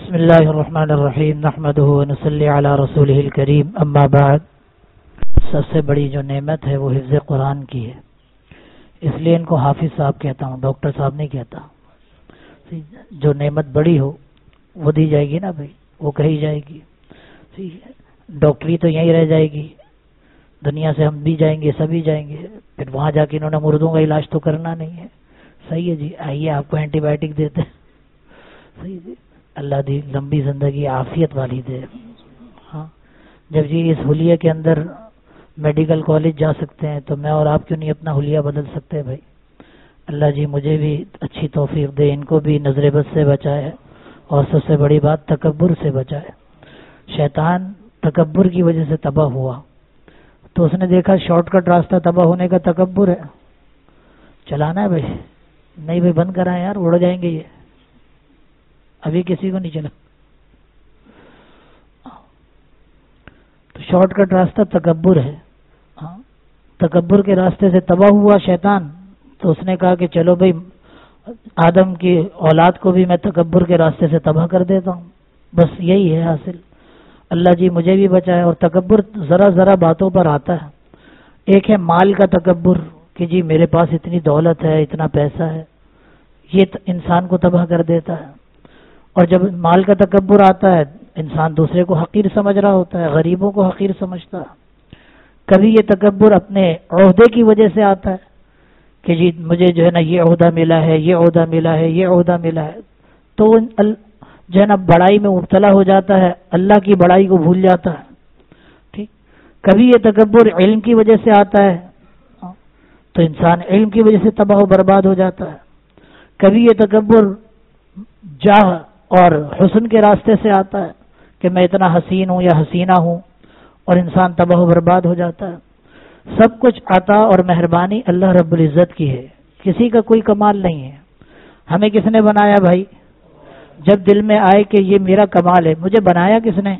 بسم اللہ الرحمن الرحیم نحمدہ ونصلی علی رسولہ الکریم اما بعد. سب سے بڑی جو نعمت ہے وہ حفظ قرآن کی ہے، اس لیے ان کو حافظ صاحب کہتا ہوں، ڈاکٹر صاحب نہیں کہتا. جو نعمت بڑی ہو وہ دی جائے گی نا بھائی، وہ کہی جائے گی. ڈاکٹری تو یہیں رہ جائے گی، دنیا سے ہم بھی جائیں گے، سبھی جائیں گے، پھر وہاں جا کے انہوں نے مردوں کا علاج تو کرنا نہیں ہے. صحیح ہے جی، آئیے آپ کو اینٹی بائیوٹک دیتے ہیں. صحیح جی، اللہ دی لمبی زندگی عافیت والی دے. ہاں، جب جی اس حلیے کے اندر میڈیکل کالج جا سکتے ہیں تو میں اور آپ کیوں نہیں اپنا حلیہ بدل سکتے بھائی. اللہ جی مجھے بھی اچھی توفیق دے، ان کو بھی نظر بد سے بچائے، اور سب سے بڑی بات تکبر سے بچائے. شیطان تکبر کی وجہ سے تباہ ہوا، تو اس نے دیکھا شارٹ کٹ راستہ تباہ ہونے کا تکبر ہے، چلانا ہے بھائی. نہیں بھائی بند کرائیں یار، اڑ جائیں گے یہ، ابھی کسی کو نہیں چلا. تو شارٹ کٹ راستہ تکبر ہے. ہاں، تکبر کے راستے سے تباہ ہوا شیطان، تو اس نے کہا کہ چلو بھائی آدم کی اولاد کو بھی میں تکبر کے راستے سے تباہ کر دیتا ہوں. بس یہی ہے حاصل. اللہ جی مجھے بھی بچائے. اور تکبر ذرا ذرا باتوں پر آتا ہے. ایک ہے مال کا تکبر کہ جی میرے پاس اتنی دولت ہے، اتنا پیسہ ہے، یہ انسان کو تباہ کر دیتا ہے. اور جب مال کا تکبر آتا ہے، انسان دوسرے کو حقیر سمجھ رہا ہوتا ہے، غریبوں کو حقیر سمجھتا ہے. کبھی یہ تکبر اپنے عہدے کی وجہ سے آتا ہے کہ جی مجھے جو ہے نا یہ عہدہ ملا ہے، یہ عہدہ ملا ہے، یہ عہدہ ملا ہے، تو جو ہے نا بڑائی میں مبتلا ہو جاتا ہے، اللہ کی بڑائی کو بھول جاتا ہے. ٹھیک. کبھی یہ تکبر علم کی وجہ سے آتا ہے، تو انسان علم کی وجہ سے تباہ و برباد ہو جاتا ہے. کبھی یہ تکبر جاہ اور حسن کے راستے سے آتا ہے کہ میں اتنا حسین ہوں یا حسینہ ہوں، اور انسان تباہ و برباد ہو جاتا ہے. سب کچھ عطا اور مہربانی اللہ رب العزت کی ہے، کسی کا کوئی کمال نہیں ہے. ہمیں کس نے بنایا بھائی؟ جب دل میں آئے کہ یہ میرا کمال ہے، مجھے بنایا کس نے؟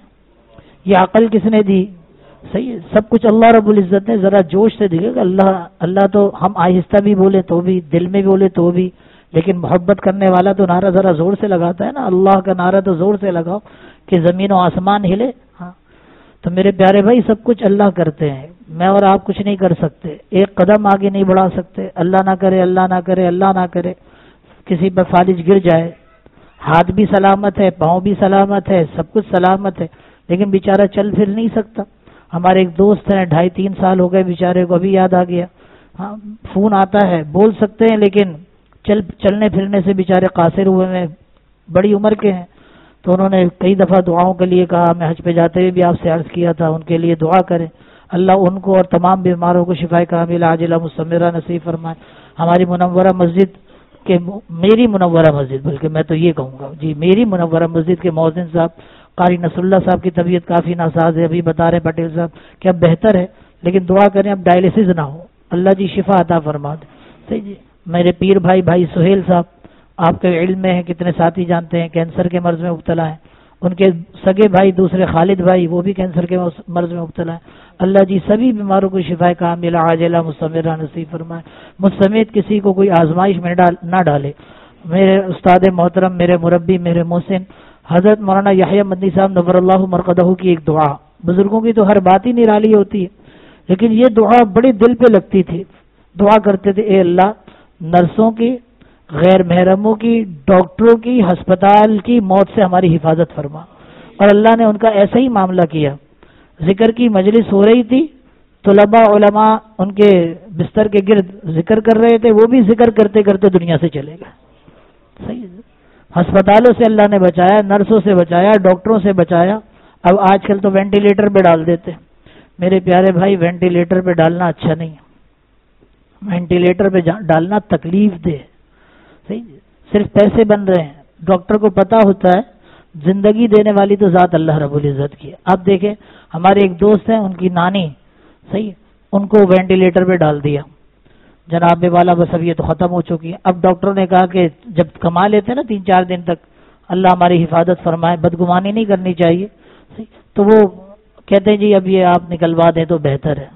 یہ عقل کس نے دی؟ صحیح ہے، سب کچھ اللہ رب العزت نے. ذرا جوش سے دیکھے گا اللہ تو ہم آہستہ بھی بولے تو بھی، دل میں بولے تو بھی، لیکن محبت کرنے والا تو نعرہ ذرا زور سے لگاتا ہے نا. اللہ کا نعرہ تو زور سے لگاؤ کہ زمین و آسمان ہلے. ہاں، تو میرے پیارے بھائی سب کچھ اللہ کرتے ہیں، میں اور آپ کچھ نہیں کر سکتے، ایک قدم آگے نہیں بڑھا سکتے. اللہ نہ کرے، اللہ نہ کرے، اللہ نہ کرے کسی پر فالج گر جائے. ہاتھ بھی سلامت ہے، پاؤں بھی سلامت ہے، سب کچھ سلامت ہے، لیکن بیچارہ چل پھر نہیں سکتا. ہمارے ایک دوست ہیں، 2.5-3 سال ہو گئے بیچارے کو، ابھی یاد آ گیا. ہاں، فون آتا ہے، بول سکتے ہیں لیکن چلنے پھرنے سے بیچارے قاصر ہوئے ہیں، بڑی عمر کے ہیں. تو انہوں نے کئی دفعہ دعاؤں کے لیے کہا، میں حج پہ جاتے ہوئے بھی آپ سے عرض کیا تھا ان کے لیے دعا کریں، اللہ ان کو اور تمام بیماروں کو شفائے کاملہ عاجلہ مستمرہ نصیب فرمائے. ہماری منورہ مسجد کے، میری منورہ مسجد بلکہ میں تو یہ کہوں گا جی، میری منورہ مسجد کے مؤذن صاحب قاری نصر اللہ صاحب کی طبیعت کافی ناساز ہے. ابھی بتا رہے پٹیل صاحب کہ اب بہتر ہے، لیکن دعا کریں اب ڈائلسس نہ ہو، اللہ جی شفا عطا فرما دے. صحیح جی. میرے پیر بھائی سہیل صاحب، آپ کے علم میں ہیں، کتنے ساتھی جانتے ہیں کینسر کے مرض میں مبتلا ہیں. ان کے سگے بھائی دوسرے خالد بھائی، وہ بھی کینسر کے مرض میں مبتلا ہیں. اللہ جی سبھی بیماروں کو شفا کاملہ عاجلہ مستمرہ نصیب فرمائے. مجھ سمیت کسی کو کوئی آزمائش میں نہ ڈالے. میرے استاد محترم، میرے مربی، میرے محسن حضرت مولانا یحییٰ مدنی صاحب نور اللہ مرقدہ کی ایک دعا، بزرگوں کی تو ہر بات ہی نرالی ہوتی ہے، لیکن یہ دعا بڑی دل پہ لگتی تھی. دعا کرتے تھے، اے اللہ نرسوں کی، غیر محرموں کی، ڈاکٹروں کی، ہسپتال کی موت سے ہماری حفاظت فرما. اور اللہ نے ان کا ایسا ہی معاملہ کیا. ذکر کی مجلس ہو رہی تھی، طلباء علماء ان کے بستر کے گرد ذکر کر رہے تھے، وہ بھی ذکر کرتے کرتے دنیا سے چلے گئے. صحیح. ہسپتالوں سے اللہ نے بچایا، نرسوں سے بچایا، ڈاکٹروں سے بچایا. اب آج کل تو وینٹیلیٹر پہ ڈال دیتے. میرے پیارے بھائی وینٹیلیٹر پہ ڈالنا اچھا نہیں ہے، وینٹیلیٹر پہ ڈالنا تکلیف دہ. صحیح. صرف پیسے بن رہے ہیں. ڈاکٹر کو پتا ہوتا ہے زندگی دینے والی تو ذات اللہ رب العزت کی ہے. آپ دیکھیں ہمارے ایک دوست ہیں، ان کی نانی، صحیح، ان کو وینٹیلیٹر پہ ڈال دیا. جناب والا بس اب یہ تو ختم ہو چکی ہے. اب ڈاکٹر نے کہا کہ جب کما لیتے نا 3-4 دن تک، اللہ ہماری حفاظت فرمائے، بدگمانی نہیں کرنی چاہیے. تو وہ کہتے ہیں جی اب یہ آپ نکلوا دیں تو بہتر ہے.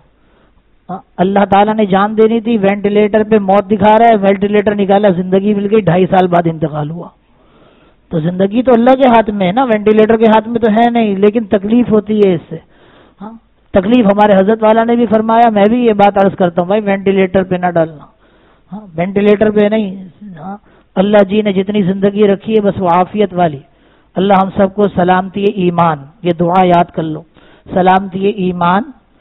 اللہ تعالیٰ نے جان دینی تھی، وینٹیلیٹر پہ موت دکھا رہا ہے، وینٹیلیٹر نکالا، زندگی مل گئی، 2.5 سال بعد انتقال ہوا. تو زندگی تو اللہ کے ہاتھ میں ہے نا، وینٹیلیٹر کے ہاتھ میں تو ہے نہیں، لیکن تکلیف ہوتی ہے اس سے. ہاں تکلیف ہمارے حضرت والا نے بھی فرمایا، میں بھی یہ بات عرض کرتا ہوں بھائی وینٹیلیٹر پہ نہ ڈالنا. ہاں وینٹیلیٹر پہ نہیں. ہاں اللہ جی نے جتنی زندگی رکھی ہے بس وہ عافیت والی. اللہ ہم سب کو سلامتی ایمان، یہ دعا یاد کر لو، سلامتی ایمان،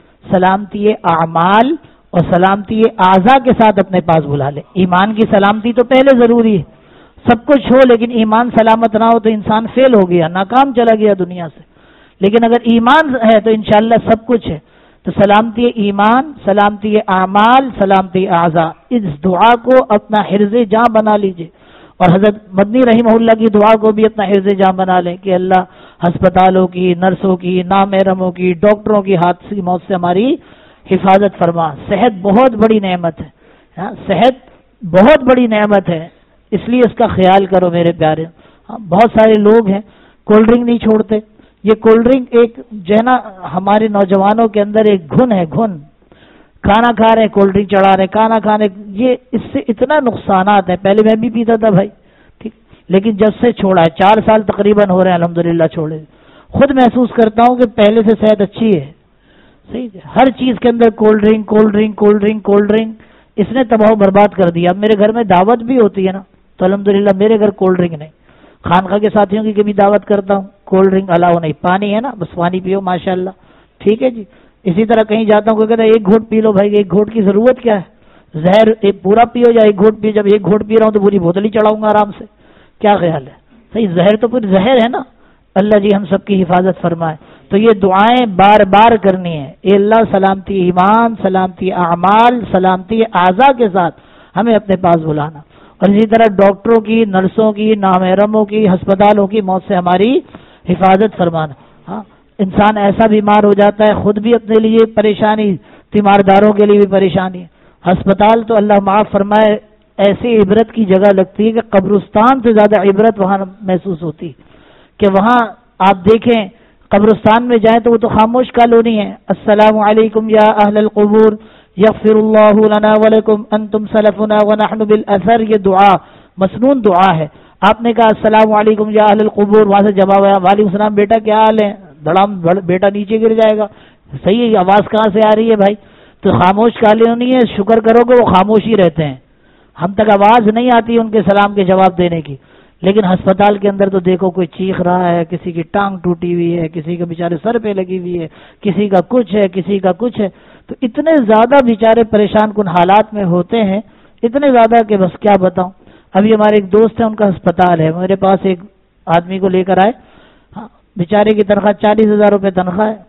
سلامتی اعمال اور سلامتی اعضاء کے ساتھ اپنے پاس بلا لے. ایمان کی سلامتی تو پہلے ضروری ہے، سب کچھ ہو لیکن ایمان سلامت نہ ہو تو انسان فیل ہو گیا، ناکام چلا گیا دنیا سے. لیکن اگر ایمان ہے تو انشاءاللہ سب کچھ ہے. تو سلامتی ایمان، سلامتی اعمال، سلامتی اعضاء، اس دعا کو اپنا حرز جاں بنا لیجئے. اور حضرت مدنی رحمہ اللہ کی دعا کو بھی اپنا حرز جاں بنا لیں کہ اللہ ہسپتالوں کی، نرسوں کی، نامحرموں کی، ڈاکٹروں کی حادثی موت سے ہماری حفاظت فرما. صحت بہت بڑی نعمت ہے، صحت بہت بڑی نعمت ہے، اس لیے اس کا خیال کرو میرے پیارے. بہت سارے لوگ ہیں کولڈ ڈرنک نہیں چھوڑتے. یہ کولڈ ڈرنک ایک جو ہے نا ہمارے نوجوانوں کے اندر ایک گھن ہے، گھن. کھانا کھا رہے ہیں کولڈ ڈرنک چڑھا رہے ہیں، کھانا کھانے، یہ اس سے اتنا نقصانات ہیں. پہلے میں بھی پیتا تھا بھائی، ٹھیک، لیکن جب سے چھوڑا ہے 4 سال تقریباً ہو رہے ہیں الحمدللہ چھوڑے، خود محسوس کرتا ہوں کہ پہلے سے صحت اچھی ہے. صحیح، ہر چیز کے اندر cold drink cold drink cold drink cold drink, اس نے تباہ و برباد کر دیا. اب میرے گھر میں دعوت بھی ہوتی ہے نا تو الحمدللہ میرے گھر کولڈ ڈرنک نہیں. خانقاہ کے ساتھیوں کی کبھی دعوت کرتا ہوں، کولڈ ڈرنک الاؤ نہیں، پانی ہے نا بس پانی پیو ماشاءاللہ، ٹھیک ہے جی. اسی طرح کہیں جاتا ہوں کوئی کہتا ہے ایک گھونٹ پی لو، بھائی ایک گھونٹ کی ضرورت کیا ہے؟ زہر ایک پورا پیو یا ایک گھونٹ پیو؟ جب ایک گھونٹ پی رہا ہوں تو پوری بوتل ہی چڑھاؤں گا آرام سے، کیا خیال ہے؟ صحیح، زہر تو پوری زہر ہے نا. اللہ جی ہم سب کی حفاظت فرمائے. تو یہ دعائیں بار بار کرنی ہے. اے اللہ سلامتی ایمان، سلامتی اعمال، سلامتی اعضاء کے ساتھ ہمیں اپنے پاس بلانا. اور اسی طرح ڈاکٹروں کی، نرسوں کی، نامحرموں کی، ہسپتالوں کی موت سے ہماری حفاظت فرمانا. ہاں انسان ایسا بیمار ہو جاتا ہے خود بھی اپنے لیے پریشانی، تیمارداروں کے لیے بھی پریشانی. ہسپتال تو اللہ معاف فرمائے ایسی عبرت کی جگہ لگتی ہے کہ قبرستان سے زیادہ عبرت وہاں محسوس ہوتی کہ وہاں آپ دیکھیں قبرستان میں جائیں تو وہ تو خاموش کالونی ہے. السلام علیکم یا اہل القبور یغفر اللہ لنا ولکم انتم سلفنا ونحن بالاثر، یہ دعا مسنون دعا ہے. آپ نے کہا السلام علیکم یا اہل القبور، وہاں سے جواب آیا وعلیکم السلام بیٹا کیا حال ہے؟ دڑام بیٹا نیچے گر جائے گا. صحیح ہے، آواز کہاں سے آ رہی ہے بھائی؟ تو خاموش کالونی ہے، شکر کرو کہ وہ خاموش ہی رہتے ہیں، ہم تک آواز نہیں آتی ان کے سلام کے جواب دینے کی. لیکن ہسپتال کے اندر تو دیکھو کوئی چیخ رہا ہے، کسی کی ٹانگ ٹوٹی ہوئی ہے، کسی کے بیچارے سر پہ لگی ہوئی ہے، کسی کا کچھ ہے، کسی کا کچھ ہے. تو اتنے زیادہ بیچارے پریشان کن حالات میں ہوتے ہیں، اتنے زیادہ کہ بس کیا بتاؤں. ابھی ہمارے ایک دوست ہیں، ان کا ہسپتال ہے، میرے پاس ایک آدمی کو لے کر آئے. ہاں بیچارے کی تنخواہ 40,000 روپے تنخواہ ہے.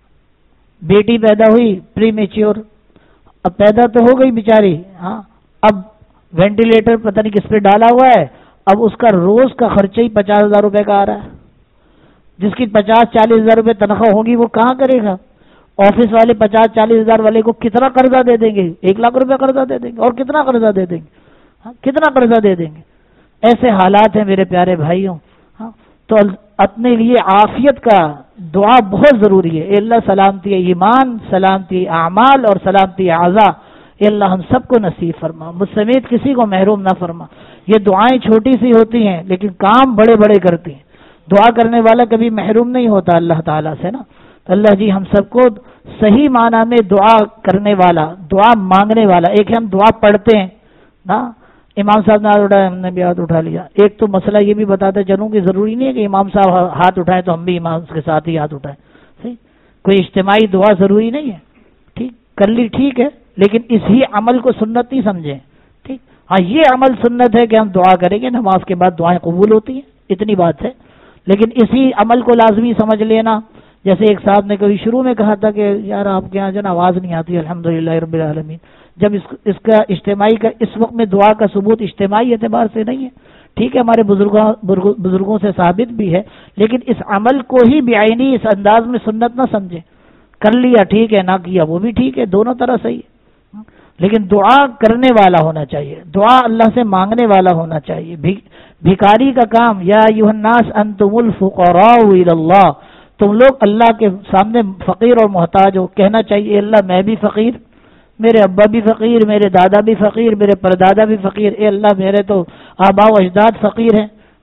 بیٹی پیدا ہوئی پری میچیور، اب پیدا تو ہو گئی بیچاری، ہاں اب وینٹیلیٹر پتہ نہیں کس پہ ڈالا ہوا ہے. اب اس کا روز کا خرچہ ہی 50,000 روپے کا آ رہا ہے. جس کی 50-40 ہزار روپے تنخواہ ہوگی وہ کہاں کرے گا؟ آفس والے 50-40 ہزار والے کو کتنا قرضہ دے دیں گے؟ 1 لاکھ روپے قرضہ دے دیں گے. اور کتنا قرضہ دے دیں گے؟ ہاں کتنا قرضہ دے دیں گے؟ ایسے حالات ہیں میرے پیارے بھائیوں. ہاں تو اپنے لیے عافیت کا دعا بہت ضروری ہے. اے اللہ سلامتی ایمان، سلامتی اعمال اور سلامتی اعضاء اے اللہ ہم سب کو نصیب فرما، مجھ سمیت کسی کو محروم نہ فرما. یہ دعائیں چھوٹی سی ہوتی ہیں لیکن کام بڑے بڑے کرتی ہیں. دعا کرنے والا کبھی محروم نہیں ہوتا اللہ تعالیٰ سے نا. تو اللہ جی ہم سب کو صحیح معنی میں دعا کرنے والا، دعا مانگنے والا. ایک ہم دعا پڑھتے ہیں نا، امام صاحب نے ہاتھ اٹھایا، ہم نے بھی ہاتھ اٹھا لیا. ایک تو مسئلہ یہ بھی بتاتا چلوں کہ ضروری نہیں ہے کہ امام صاحب ہاتھ اٹھائیں تو ہم بھی امام کے ساتھ ہی ہاتھ اٹھائیں. صحیح، کوئی اجتماعی دعا ضروری نہیں ہے. ٹھیک کر لی ٹھیک ہے، لیکن اسی عمل کو سنت نہیں سمجھیں. ٹھیک، ہاں یہ عمل سنت ہے کہ ہم دعا کریں گے، نماز کے بعد دعائیں قبول ہوتی ہیں، اتنی بات ہے. لیکن اسی عمل کو لازمی سمجھ لینا. جیسے ایک صاحب نے کبھی شروع میں کہا تھا کہ یار آپ کے یہاں جو نا آواز نہیں آتی، الحمدللہ رب العالمین. جب اس کا اجتماعی کا اس وقت میں دعا کا ثبوت اجتماعی اعتبار سے نہیں ہے. ٹھیک ہے ہمارے بزرگوں سے ثابت بھی ہے، لیکن اس عمل کو ہی بعینی اس انداز میں سنت نہ سمجھے. کر لیا ٹھیک ہے، نہ کیا وہ بھی ٹھیک ہے، دونوں طرح صحیح ہے. لیکن دعا کرنے والا ہونا چاہیے، دعا اللہ سے مانگنے والا ہونا چاہیے. بھکاری کا کام، یا ایھا الناس انتم الفقراء الی اللہ، تم لوگ اللہ کے سامنے فقیر اور محتاج ہو. کہنا چاہیے اللہ میں بھی فقیر، میرے ابا بھی فقیر، میرے دادا بھی فقیر، میرے پردادا بھی فقیر. اے اللہ میرے تو آباء و اجداد فقیر ہیں.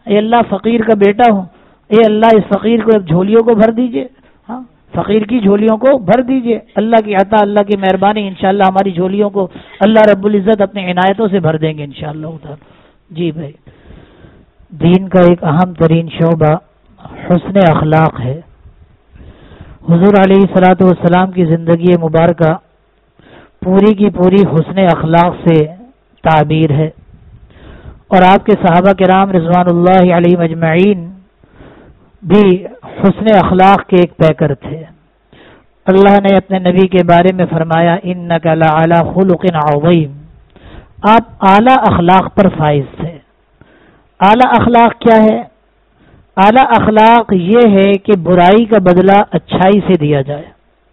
اے اللہ فقیر کا بیٹا ہوں، اے اللہ اس فقیر کو اب جھولیوں کو بھر دیجئے، ہاں فقیر کی جھولیوں کو بھر دیجئے۔ اللہ کی عطا، اللہ کی مہربانی، انشاءاللہ ہماری جھولیوں کو اللہ رب العزت اپنی عنایتوں سے بھر دیں گے انشاءاللہ تعالی۔ جی بھائی، دین کا ایک اہم ترین شعبہ حسن اخلاق ہے۔ حضور علیہ الصلوۃ والسلام کی زندگی مبارکہ پوری کی پوری حسن اخلاق سے تعبیر ہے، اور آپ کے صحابہ کرام رضوان اللہ علیہم اجمعین بھی حسن اخلاق کے ایک پیکر تھے۔ اللہ نے اپنے نبی کے بارے میں فرمایا انک لعلی خلق عظیم، آپ اعلیٰ اخلاق پر فائز تھے۔ اعلیٰ اخلاق کیا ہے؟ اعلیٰ اخلاق یہ ہے کہ برائی کا بدلہ اچھائی سے دیا جائے،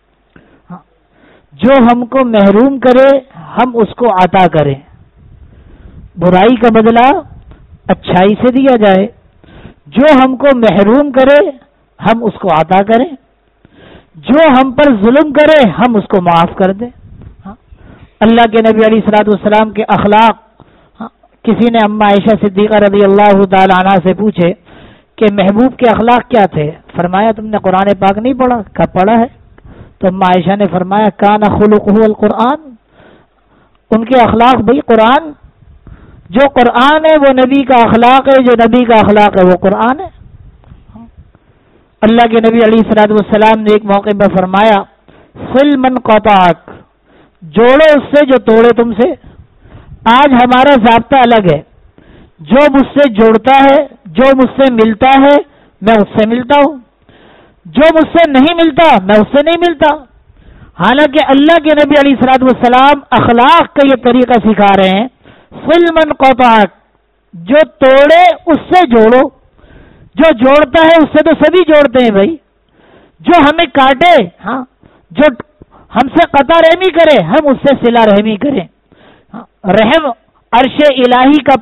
جو ہم کو محروم کرے ہم اس کو عطا کریں، برائی کا بدلہ اچھائی سے دیا جائے، جو ہم کو محروم کرے ہم اس کو عطا کریں، جو ہم پر ظلم کرے ہم اس کو معاف کر دیں۔ اللہ کے نبی علیہ الصلوۃ والسلام کے اخلاق، کسی نے اما عائشہ صدیقہ رضی اللہ تعالی عنہا سے پوچھے کہ محبوب کے اخلاق کیا تھے؟ فرمایا تم نے قرآن پاک نہیں پڑھا؟ کہا پڑھا ہے۔ تو اما عائشہ نے فرمایا کان خلقہ القرآن، ان کے اخلاق بھئی قرآن، جو قرآن ہے وہ نبی کا اخلاق ہے، جو نبی کا اخلاق ہے وہ قرآن ہے۔ اللہ کے نبی علیہ الصلوۃ والسلام نے ایک موقع پر فرمایا صل من قطعک، جوڑو اس سے جو توڑے تم سے۔ آج ہمارا ضابطہ الگ ہے، جو مجھ سے جوڑتا ہے، جو مجھ سے ملتا ہے میں اس سے ملتا ہوں، جو مجھ سے نہیں ملتا میں اس سے نہیں ملتا۔ حالانکہ اللہ کے نبی علیہ الصلوۃ والسلام اخلاق کا یہ طریقہ سکھا رہے ہیں صل من قطعک، جو توڑے اس سے جوڑو، جو جوڑتا ہے اس سے تو سبھی جوڑتے ہیں بھائی، جو ہمیں کاٹے، ہاں جو ہم سے قطع رحمی کرے ہم اس سے صلہ رحمی کریں۔ رحم عرش الہی کا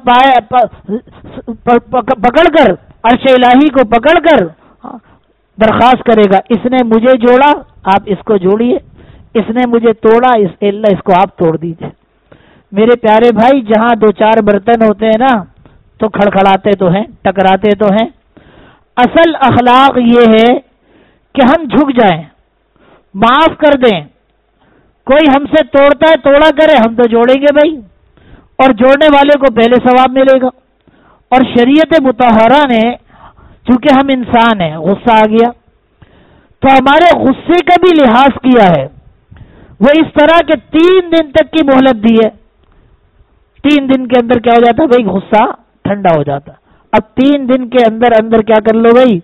پکڑ کر، عرش الہی کو پکڑ کر درخواست کرے گا اس نے مجھے جوڑا آپ اس کو جوڑیے، اس نے مجھے توڑا اللہ اس کو آپ توڑ دیجیے۔ میرے پیارے بھائی، جہاں دو چار برتن ہوتے ہیں نا تو کھڑکھڑاتے تو ہیں، ٹکراتے تو ہیں۔ اصل اخلاق یہ ہے کہ ہم جھک جائیں، معاف کر دیں۔ کوئی ہم سے توڑتا ہے توڑا کرے، ہم تو جوڑیں گے بھائی، اور جوڑنے والے کو پہلے ثواب ملے گا۔ اور شریعت مطہرہ نے، چونکہ ہم انسان ہیں، غصہ آ گیا تو ہمارے غصے کا بھی لحاظ کیا ہے۔ وہ اس طرح کہ 3 دن تک کی مہلت دی ہے۔ 3 دن کے اندر کیا ہو جاتا بھائی؟ غصہ ٹھنڈا ہو جاتا۔ اب 3 دن کے اندر اندر کیا کر لو بھائی؟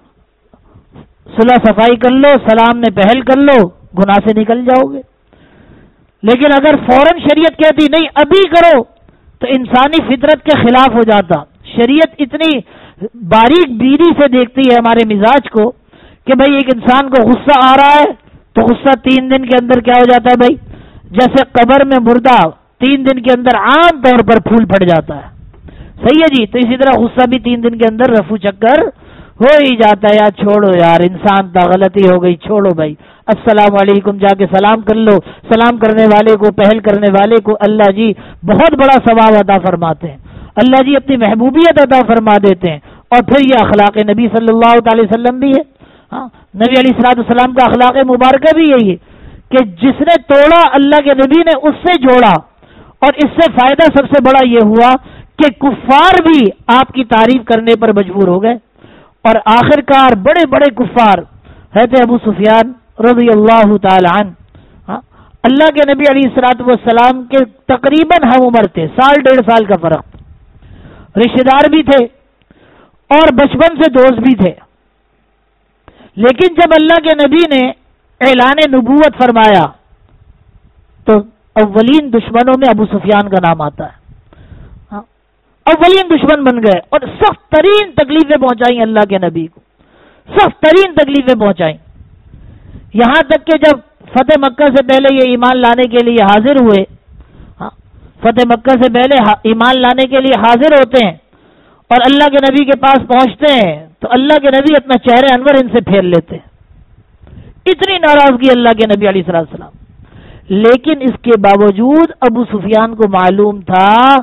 صلح صفائی کر لو، سلام میں پہل کر لو، گناہ سے نکل جاؤ گے۔ لیکن اگر فوراً شریعت کہتی نہیں ابھی کرو تو انسانی فطرت کے خلاف ہو جاتا۔ شریعت اتنی باریک بینی سے دیکھتی ہے ہمارے مزاج کو کہ بھائی ایک انسان کو غصہ آ رہا ہے تو غصہ 3 دن کے اندر کیا ہو جاتا ہے بھائی؟ جیسے قبر میں مردہ 3 دن کے اندر عام طور پر پھول پھٹ جاتا ہے، صحیح ہے جی؟ تو اسی طرح غصہ بھی 3 دن کے اندر رفو چکر ہو ہی جاتا ہے۔ یار چھوڑو یار، انسان تا غلطی ہو گئی، چھوڑو بھائی، السلام علیکم جا کے سلام کر لو۔ سلام کرنے والے کو، پہل کرنے والے کو اللہ جی بہت بڑا ثواب عطا فرماتے ہیں، اللہ جی اپنی محبوبیت عطا فرما دیتے ہیں۔ اور پھر یہ اخلاق نبی صلی اللہ علیہ وسلم بھی ہے۔ ہاں، نبی علیہ الصلوۃ والسلام کا اخلاق مبارکہ بھی یہی ہے کہ جس نے توڑا اللہ کے نبی نے اس سے جوڑا، اور اس سے فائدہ سب سے بڑا یہ ہوا کہ کفار بھی آپ کی تعریف کرنے پر مجبور ہو گئے، اور آخر کار بڑے بڑے کفار حضرت ابو سفیان رضی اللہ تعالی عنہ، اللہ کے نبی علیہ الصلوۃ والسلام کے تقریباً ہم عمر تھے، 1.5 سال کا فرق تھا، رشتہ دار بھی تھے اور بچپن سے دوست بھی تھے۔ لیکن جب اللہ کے نبی نے اعلان نبوت فرمایا تو اولین دشمنوں میں ابو سفیان کا نام آتا ہے۔ اولین دشمن بن گئے اور سخت ترین تکلیفیں پہنچائیں اللہ کے نبی کو، سخت ترین تکلیفیں پہنچائیں، یہاں تک کہ جب فتح مکہ سے پہلے یہ ایمان لانے کے لیے حاضر ہوئے، فتح مکہ سے پہلے ایمان لانے کے لیے حاضر ہوتے ہیں اور اللہ کے نبی کے پاس پہنچتے ہیں تو اللہ کے نبی اپنا چہرہ انور ان سے پھیر لیتے ہیں، اتنی ناراضگی اللہ کے نبی علیہ السلام۔ لیکن اس کے باوجود ابو سفیان کو معلوم تھا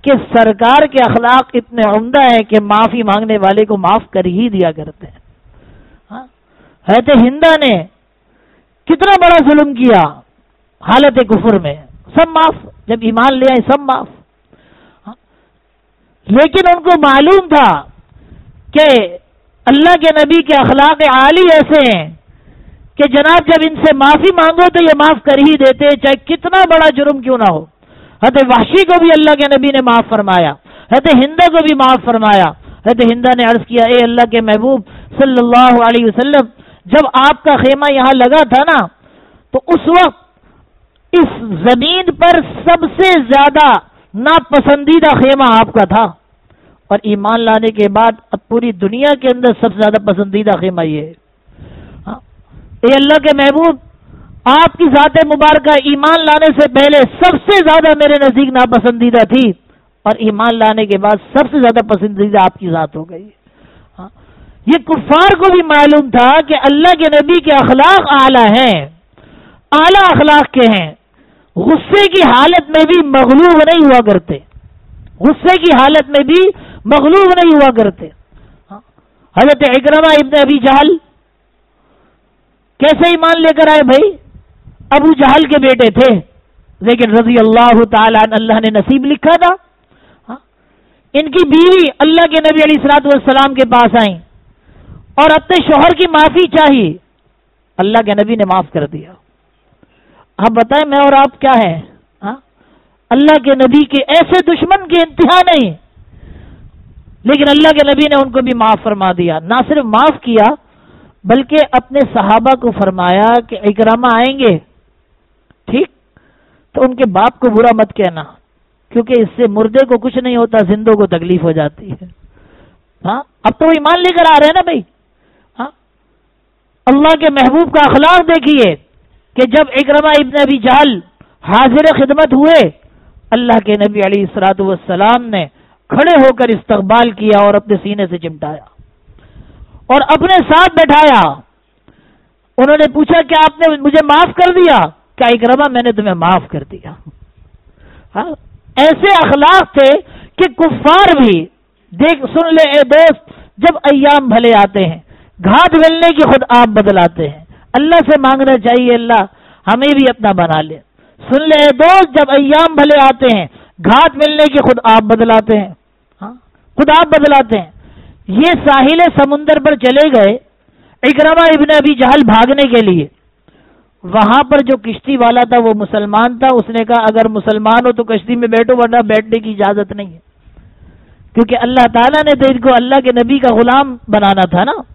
کہ سرکار کے اخلاق اتنے عمدہ ہیں کہ معافی مانگنے والے کو معاف کر ہی دیا کرتے ہیں. حضرت ہندہ نے کتنا بڑا ظلم کیا حالت کفر میں، سب معاف، جب ایمان لے آئے سب معاف. لیکن ان کو معلوم تھا کہ اللہ کے نبی کے اخلاق عالی ایسے ہیں کہ جناب جب ان سے معافی مانگو تو یہ معاف کر ہی دیتے، چاہے کتنا بڑا جرم کیوں نہ ہو. حضرت وحشی کو بھی اللہ کے نبی نے معاف فرمایا، حضرت ہندہ کو بھی معاف فرمایا. حضرت ہندہ نے عرض کیا، اے اللہ کے محبوب صلی اللہ علیہ وسلم، جب آپ کا خیمہ یہاں لگا تھا نا تو اس وقت اس زمین پر سب سے زیادہ ناپسندیدہ خیمہ آپ کا تھا، اور ایمان لانے کے بعد اب پوری دنیا کے اندر سب سے زیادہ پسندیدہ خیمہ یہ ہے. اے اللہ کے محبوب، آپ کی ذات مبارکہ ایمان لانے سے پہلے سب سے زیادہ میرے نزدیک ناپسندیدہ تھی، اور ایمان لانے کے بعد سب سے زیادہ پسندیدہ آپ کی ذات ہو گئی. یہ کفار کو بھی معلوم تھا کہ اللہ کے نبی کے اخلاق اعلیٰ ہیں، اعلیٰ اخلاق کے ہیں. غصے کی حالت میں بھی مغلوب نہیں ہوا کرتے، غصے کی حالت میں بھی مغلوب نہیں ہوا کرتے. حضرت اکرمہ ابن ابی جہل کیسے ایمان لے کر آئے بھائی؟ ابو جہل کے بیٹے تھے، لیکن رضی اللہ تعالیٰ عنہ اللہ نے نصیب لکھا تھا. ان کی بیوی اللہ کے نبی علیہ الصلوۃ والسلام کے پاس آئیں اور اپنے شوہر کی معافی چاہی، اللہ کے نبی نے معاف کر دیا. آپ بتائیں میں اور آپ کیا ہیں؟ اللہ کے نبی کے ایسے دشمن کے انتہا نہیں، لیکن اللہ کے نبی نے ان کو بھی معاف فرما دیا. نہ صرف معاف کیا بلکہ اپنے صحابہ کو فرمایا کہ اکرامہ آئیں گے ٹھیک تو ان کے باپ کو برا مت کہنا، کیونکہ اس سے مردے کو کچھ نہیں ہوتا، زندوں کو تکلیف ہو جاتی ہے. اب تو وہ ایمان لے کر آ رہے ہیں نا بھائی. اللہ کے محبوب کا اخلاق دیکھیے کہ جب اکرمہ ابن ابی جہل حاضر خدمت ہوئے، اللہ کے نبی علیہ الصلوۃ والسلام نے کھڑے ہو کر استقبال کیا اور اپنے سینے سے چمٹایا اور اپنے ساتھ بٹھایا. انہوں نے پوچھا کہ آپ نے مجھے معاف کر دیا؟ کیا اکرمہ میں نے تمہیں معاف کر دیا. ایسے اخلاق تھے کہ کفار بھی دیکھ سن لے اے دوست، جب ایام بھلے آتے ہیں گھاٹ ملنے کی خود آپ بدلاتے ہیں. اللہ سے مانگنا چاہیے اللہ ہمیں بھی اپنا بنا لے. سن لے اے دوست، جب ایام بھلے آتے ہیں گھاٹ ملنے کی خود آپ بدلاتے ہیں، خود آپ بدلاتے ہیں. یہ ساحل سمندر پر چلے گئے اکرمہ ابن ابی جہل بھاگنے کے لیے. وہاں پر جو کشتی والا تھا وہ مسلمان تھا. اس نے کہا اگر مسلمان ہو تو کشتی میں بیٹھو، ورنہ بیٹھنے کی اجازت نہیں ہے، کیونکہ اللہ تعالیٰ نے تو ان کو اللہ کے نبی کا غلام بنانا تھا نا.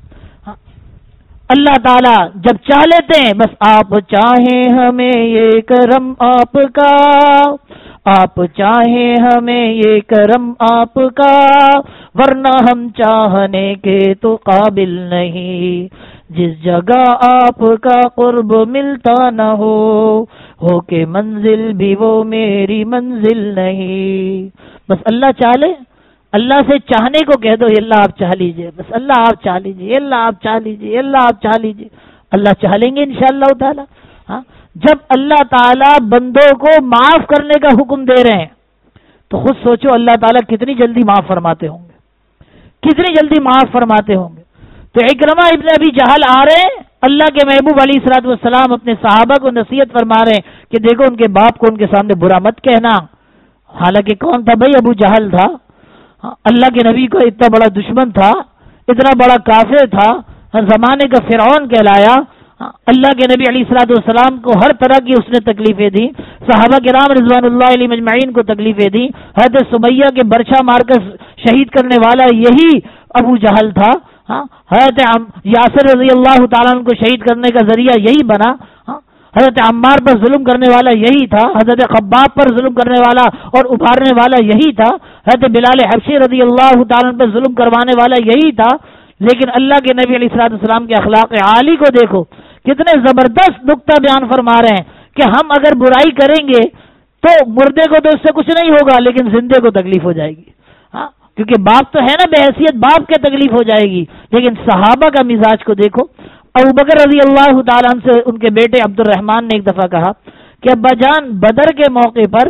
اللہ تعالیٰ جب چاہ لیتے ہیں بس آپ چاہیں ہمیں یہ کرم آپ کا، آپ چاہیں ہمیں یہ کرم آپ کا، ورنہ ہم چاہنے کے تو قابل نہیں. جس جگہ آپ کا قرب ملتا نہ ہو کہ منزل بھی وہ میری منزل نہیں. بس اللہ چاہ لے، اللہ سے چاہنے کو کہہ دو اللہ آپ چاہ لیجئے، بس اللہ آپ چاہ لیجئے، اللہ آپ چاہ لیجئے، اللہ آپ چاہ لیجئے. اللہ چاہ لیں گے انشاءاللہ تعالی. جب اللہ تعالیٰ بندوں کو معاف کرنے کا حکم دے رہے ہیں تو خود سوچو اللہ تعالیٰ کتنی جلدی معاف فرماتے ہوں گے، کتنی جلدی معاف فرماتے ہوں گے. تو اکرمہ ابن ابی جہل آ رہے ہیں، اللہ کے محبوب علیہ الصلوۃ والسلام اپنے صحابہ کو نصیحت فرما رہے ہیں کہ دیکھو ان کے باپ کو ان کے سامنے برا مت کہنا. حالانکہ کون تھا بھائی؟ ابو جہل تھا، اللہ کے نبی کا اتنا بڑا دشمن تھا، اتنا بڑا کافر تھا، زمانے کا فرعون کہلایا. اللہ کے نبی علیہ الصلوۃ والسلام کو ہر طرح کی اس نے تکلیفیں دی، صحابہ کرام رضوان اللہ علیہم اجمعین کو تکلیفیں دی. حضرت سمیہ کے برچھا مار کر شہید کرنے والا یہی ابو جہل تھا. حضرت یاسر رضی اللہ تعالیٰ عنہ کو شہید کرنے کا ذریعہ یہی بنا. حضرت عمار پر ظلم کرنے والا یہی تھا، حضرت خباب پر ظلم کرنے والا اور ابھارنے والا یہی تھا، حضرت بلال حبشی رضی اللہ تعالیٰ عنہ پر ظلم کروانے والا یہی تھا. لیکن اللہ کے نبی علیہ الصلوۃ والسلام کے اخلاق عالی کو دیکھو، کتنے زبردست نقطہ بیان فرما رہے ہیں کہ ہم اگر برائی کریں گے تو مردے کو تو اس سے کچھ نہیں ہوگا، لیکن زندے کو تکلیف ہو جائے گی. کیونکہ باپ تو ہے نا، بحیثیت باپ کے تکلیف ہو جائے گی. لیکن صحابہ کا مزاج کو دیکھو. ابو بکر رضی اللہ تعالیٰ عنہ سے ان کے بیٹے عبد الرحمن نے ایک دفعہ کہا کہ ابا جان، بدر کے موقع پر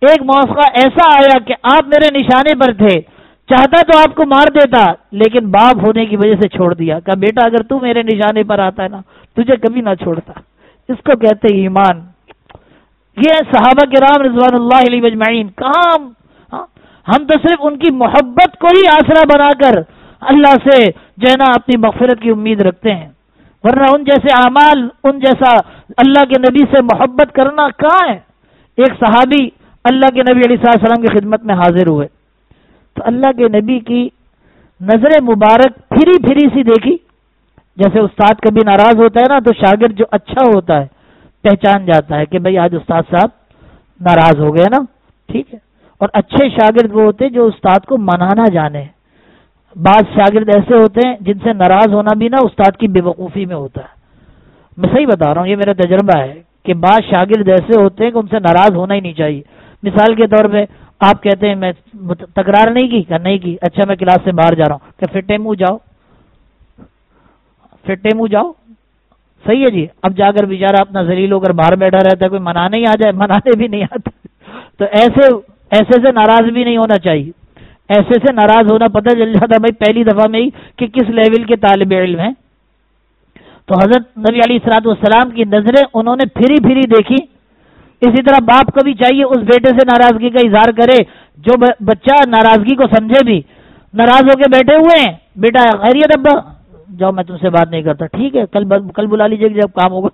ایک موقع ایسا آیا کہ آپ میرے نشانے پر تھے، چاہتا تو آپ کو مار دیتا، لیکن باپ ہونے کی وجہ سے چھوڑ دیا، کہا بیٹا اگر تو میرے نشانے پر آتا ہے نا تجھے کبھی نہ چھوڑتا۔ اس کو کہتے ایمان۔ یہ صحابہ کرام رضوان اللہ علیہ اجمعین، کہاں ہم تو صرف ان کی محبت کو ہی آسرا بنا کر اللہ سے جو ہے نا اپنی مغفرت کی امید رکھتے ہیں، ورنہ ان جیسے اعمال، ان جیسا اللہ کے نبی سے محبت کرنا کہاں ہے؟ ایک صحابی اللہ کے نبی علیہ السلام کی خدمت میں حاضر ہوئے تو اللہ کے نبی کی نظر مبارک پھری پھری سی دیکھی، جیسے استاد کبھی ناراض ہوتا ہے نا تو شاگرد جو اچھا ہوتا ہے پہچان جاتا ہے کہ بھئی آج استاد صاحب ناراض ہو گئے نا، ٹھیک ہے۔ اور اچھے شاگرد وہ ہوتے جو استاد کو منانا جانے۔ بعض شاگرد ایسے ہوتے ہیں جن سے ناراض ہونا بھی نا استاد کی بے وقوفی میں ہوتا ہے۔ میں صحیح بتا رہا ہوں، یہ میرا تجربہ ہے کہ بعض شاگرد ایسے ہوتے ہیں کہ ان سے ناراض ہونا ہی نہیں چاہیے۔ مثال کے طور پہ آپ کہتے ہیں میں تکرار نہیں کی، کہ نہیں کی، اچھا میں کلاس سے باہر جا رہا ہوں، کہ پھٹے منہ جاؤ، پھٹے منہ جاؤ، صحیح ہے جی۔ اب جا کر بیچارہ اپنا ذلیل ہو کر باہر بیٹھا رہتا ہے، کوئی منانے ہی آ جائے، منانے بھی نہیں آتا، تو ایسے سے ناراض بھی نہیں ہونا چاہیے۔ ایسے سے ناراض ہونا پتہ چل جاتا بھائی پہلی دفعہ میں ہی کہ کس لیول کے طالب علم ہیں۔ تو حضرت نبی علیہ الصلوۃ والسلام کی نظریں انہوں نے پھری پھری دیکھی۔ اسی طرح باپ کو بھی چاہیے اس بیٹے سے ناراضگی کا اظہار کرے جو بچہ ناراضگی کو سمجھے بھی۔ ناراض ہو کے بیٹھے ہوئے ہیں، بیٹا خیریت ابا، جاؤ میں تم سے بات نہیں کرتا، ٹھیک ہے کل بلا لیجیے جب کام ہوگا۔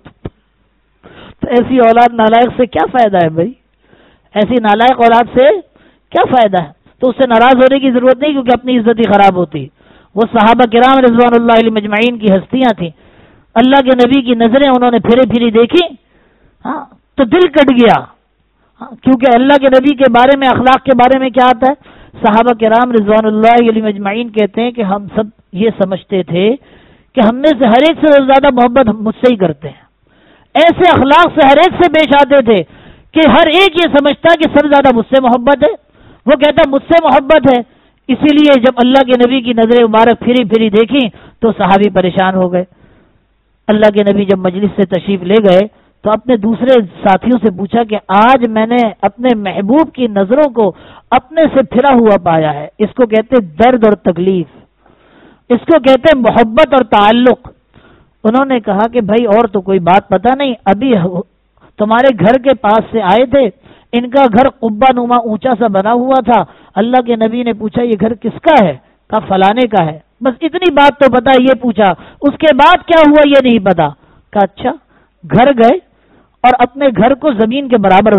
تو ایسی اولاد نالائق سے کیا فائدہ ہے بھائی؟ ایسی نالائق اولاد سے کیا فائدہ ہے؟ تو اس سے ناراض ہونے کی ضرورت نہیں، کیونکہ اپنی عزت ہی خراب ہوتی۔ وہ صحابہ کرام رضوان اللہ علیہ مجمعین کی ہستیاں تھیں، اللہ کے نبی کی نظریں انہوں نے پھری پھری دیکھی، ہاں تو دل کٹ گیا، کیونکہ اللہ کے نبی کے بارے میں، اخلاق کے بارے میں کیا آتا ہے؟ صحابہ کرام رضوان اللہ علیہ مجمعین کہتے ہیں کہ ہم سب یہ سمجھتے تھے کہ ہم میں سے ہر ایک سے زیادہ محبت مجھ سے ہی کرتے ہیں۔ ایسے اخلاق سے ہر ایک سے پیش آتے تھے کہ ہر ایک یہ سمجھتا کہ سب زیادہ مجھ سے محبت ہے۔ وہ کہتا مجھ سے محبت ہے، اسی لیے جب اللہ کے نبی کی نظریں مبارک پھری پھری دیکھی تو صحابی پریشان ہو گئے۔ اللہ کے نبی جب مجلس سے تشریف لے گئے تو اپنے دوسرے ساتھیوں سے پوچھا کہ آج میں نے اپنے محبوب کی نظروں کو اپنے سے پھرا ہوا پایا ہے۔ اس کو کہتے درد اور تکلیف، اس کو کہتے محبت اور تعلق۔ انہوں نے کہا کہ بھائی اور تو کوئی بات پتہ نہیں، ابھی تمہارے گھر کے پاس سے آئے تھے، ان کا گھر قبہ نما اونچا سا بنا ہوا تھا، اللہ کے نبی نے پوچھا یہ گھر کس کا ہے؟ کہا فلانے کا ہے، بس اتنی بات تو پتا، یہ پوچھا، اس کے بعد کیا ہوا یہ نہیں پتا۔ کہا اچھا۔ گھر گئے اور اپنے گھر کو زمین کے برابر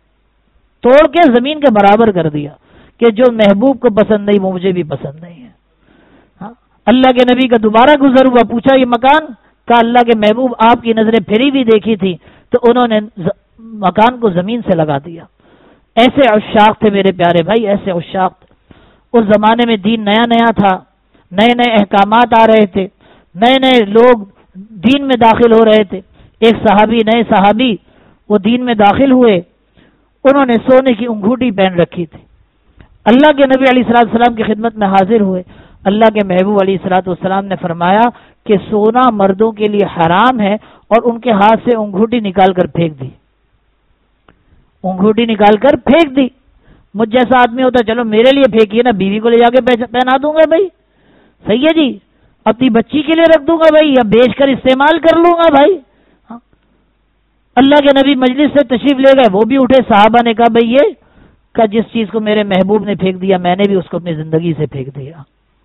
توڑ کے زمین کے برابر کر دیا کہ جو محبوب کو پسند نہیں وہ مجھے بھی پسند نہیں ہے۔ ہاں اللہ کے نبی کا دوبارہ گزر ہوا، پوچھا یہ مکان؟ کہا اللہ کے محبوب آپ کی نظریں پھری بھی دیکھی تھی تو انہوں نے مکان کو زمین سے لگا دیا۔ ایسے عشاق تھے میرے پیارے بھائی، ایسے عشاق تھے۔ اس زمانے میں دین نیا نیا تھا، نئے نئے احکامات آ رہے تھے، نئے نئے لوگ دین میں داخل ہو رہے تھے۔ ایک صحابی، نئے صحابی وہ دین میں داخل ہوئے، انہوں نے سونے کی انگوٹھی پہن رکھی تھی۔ اللہ کے نبی علیہ الصلوۃ والسلام کی خدمت میں حاضر ہوئے، اللہ کے محبوب علیہ الصلوۃ والسلام نے فرمایا کہ سونا مردوں کے لیے حرام ہے، اور ان کے ہاتھ سے انگوٹھی نکال کر پھینک دی، انگوٹھی نکال کر پھینک دی۔ مجھ جیسا آدمی ہوتا چلو میرے لیے پھینکیے نا، بیوی کو لے جا کے پہنا دوں گا بھائی، صحیح ہے جی، اپنی بچی کے لیے رکھ دوں گا بھائی، یا بیچ کر استعمال کر لوں گا بھائی۔ اللہ کے نبی مجلس سے تشریف لے گئے، وہ بھی اٹھے، صحابہ نے کہا بھائی یہ کہ جس چیز کو میرے محبوب نے پھینک دیا میں نے بھی اس کو اپنی زندگی سے پھینک دیا۔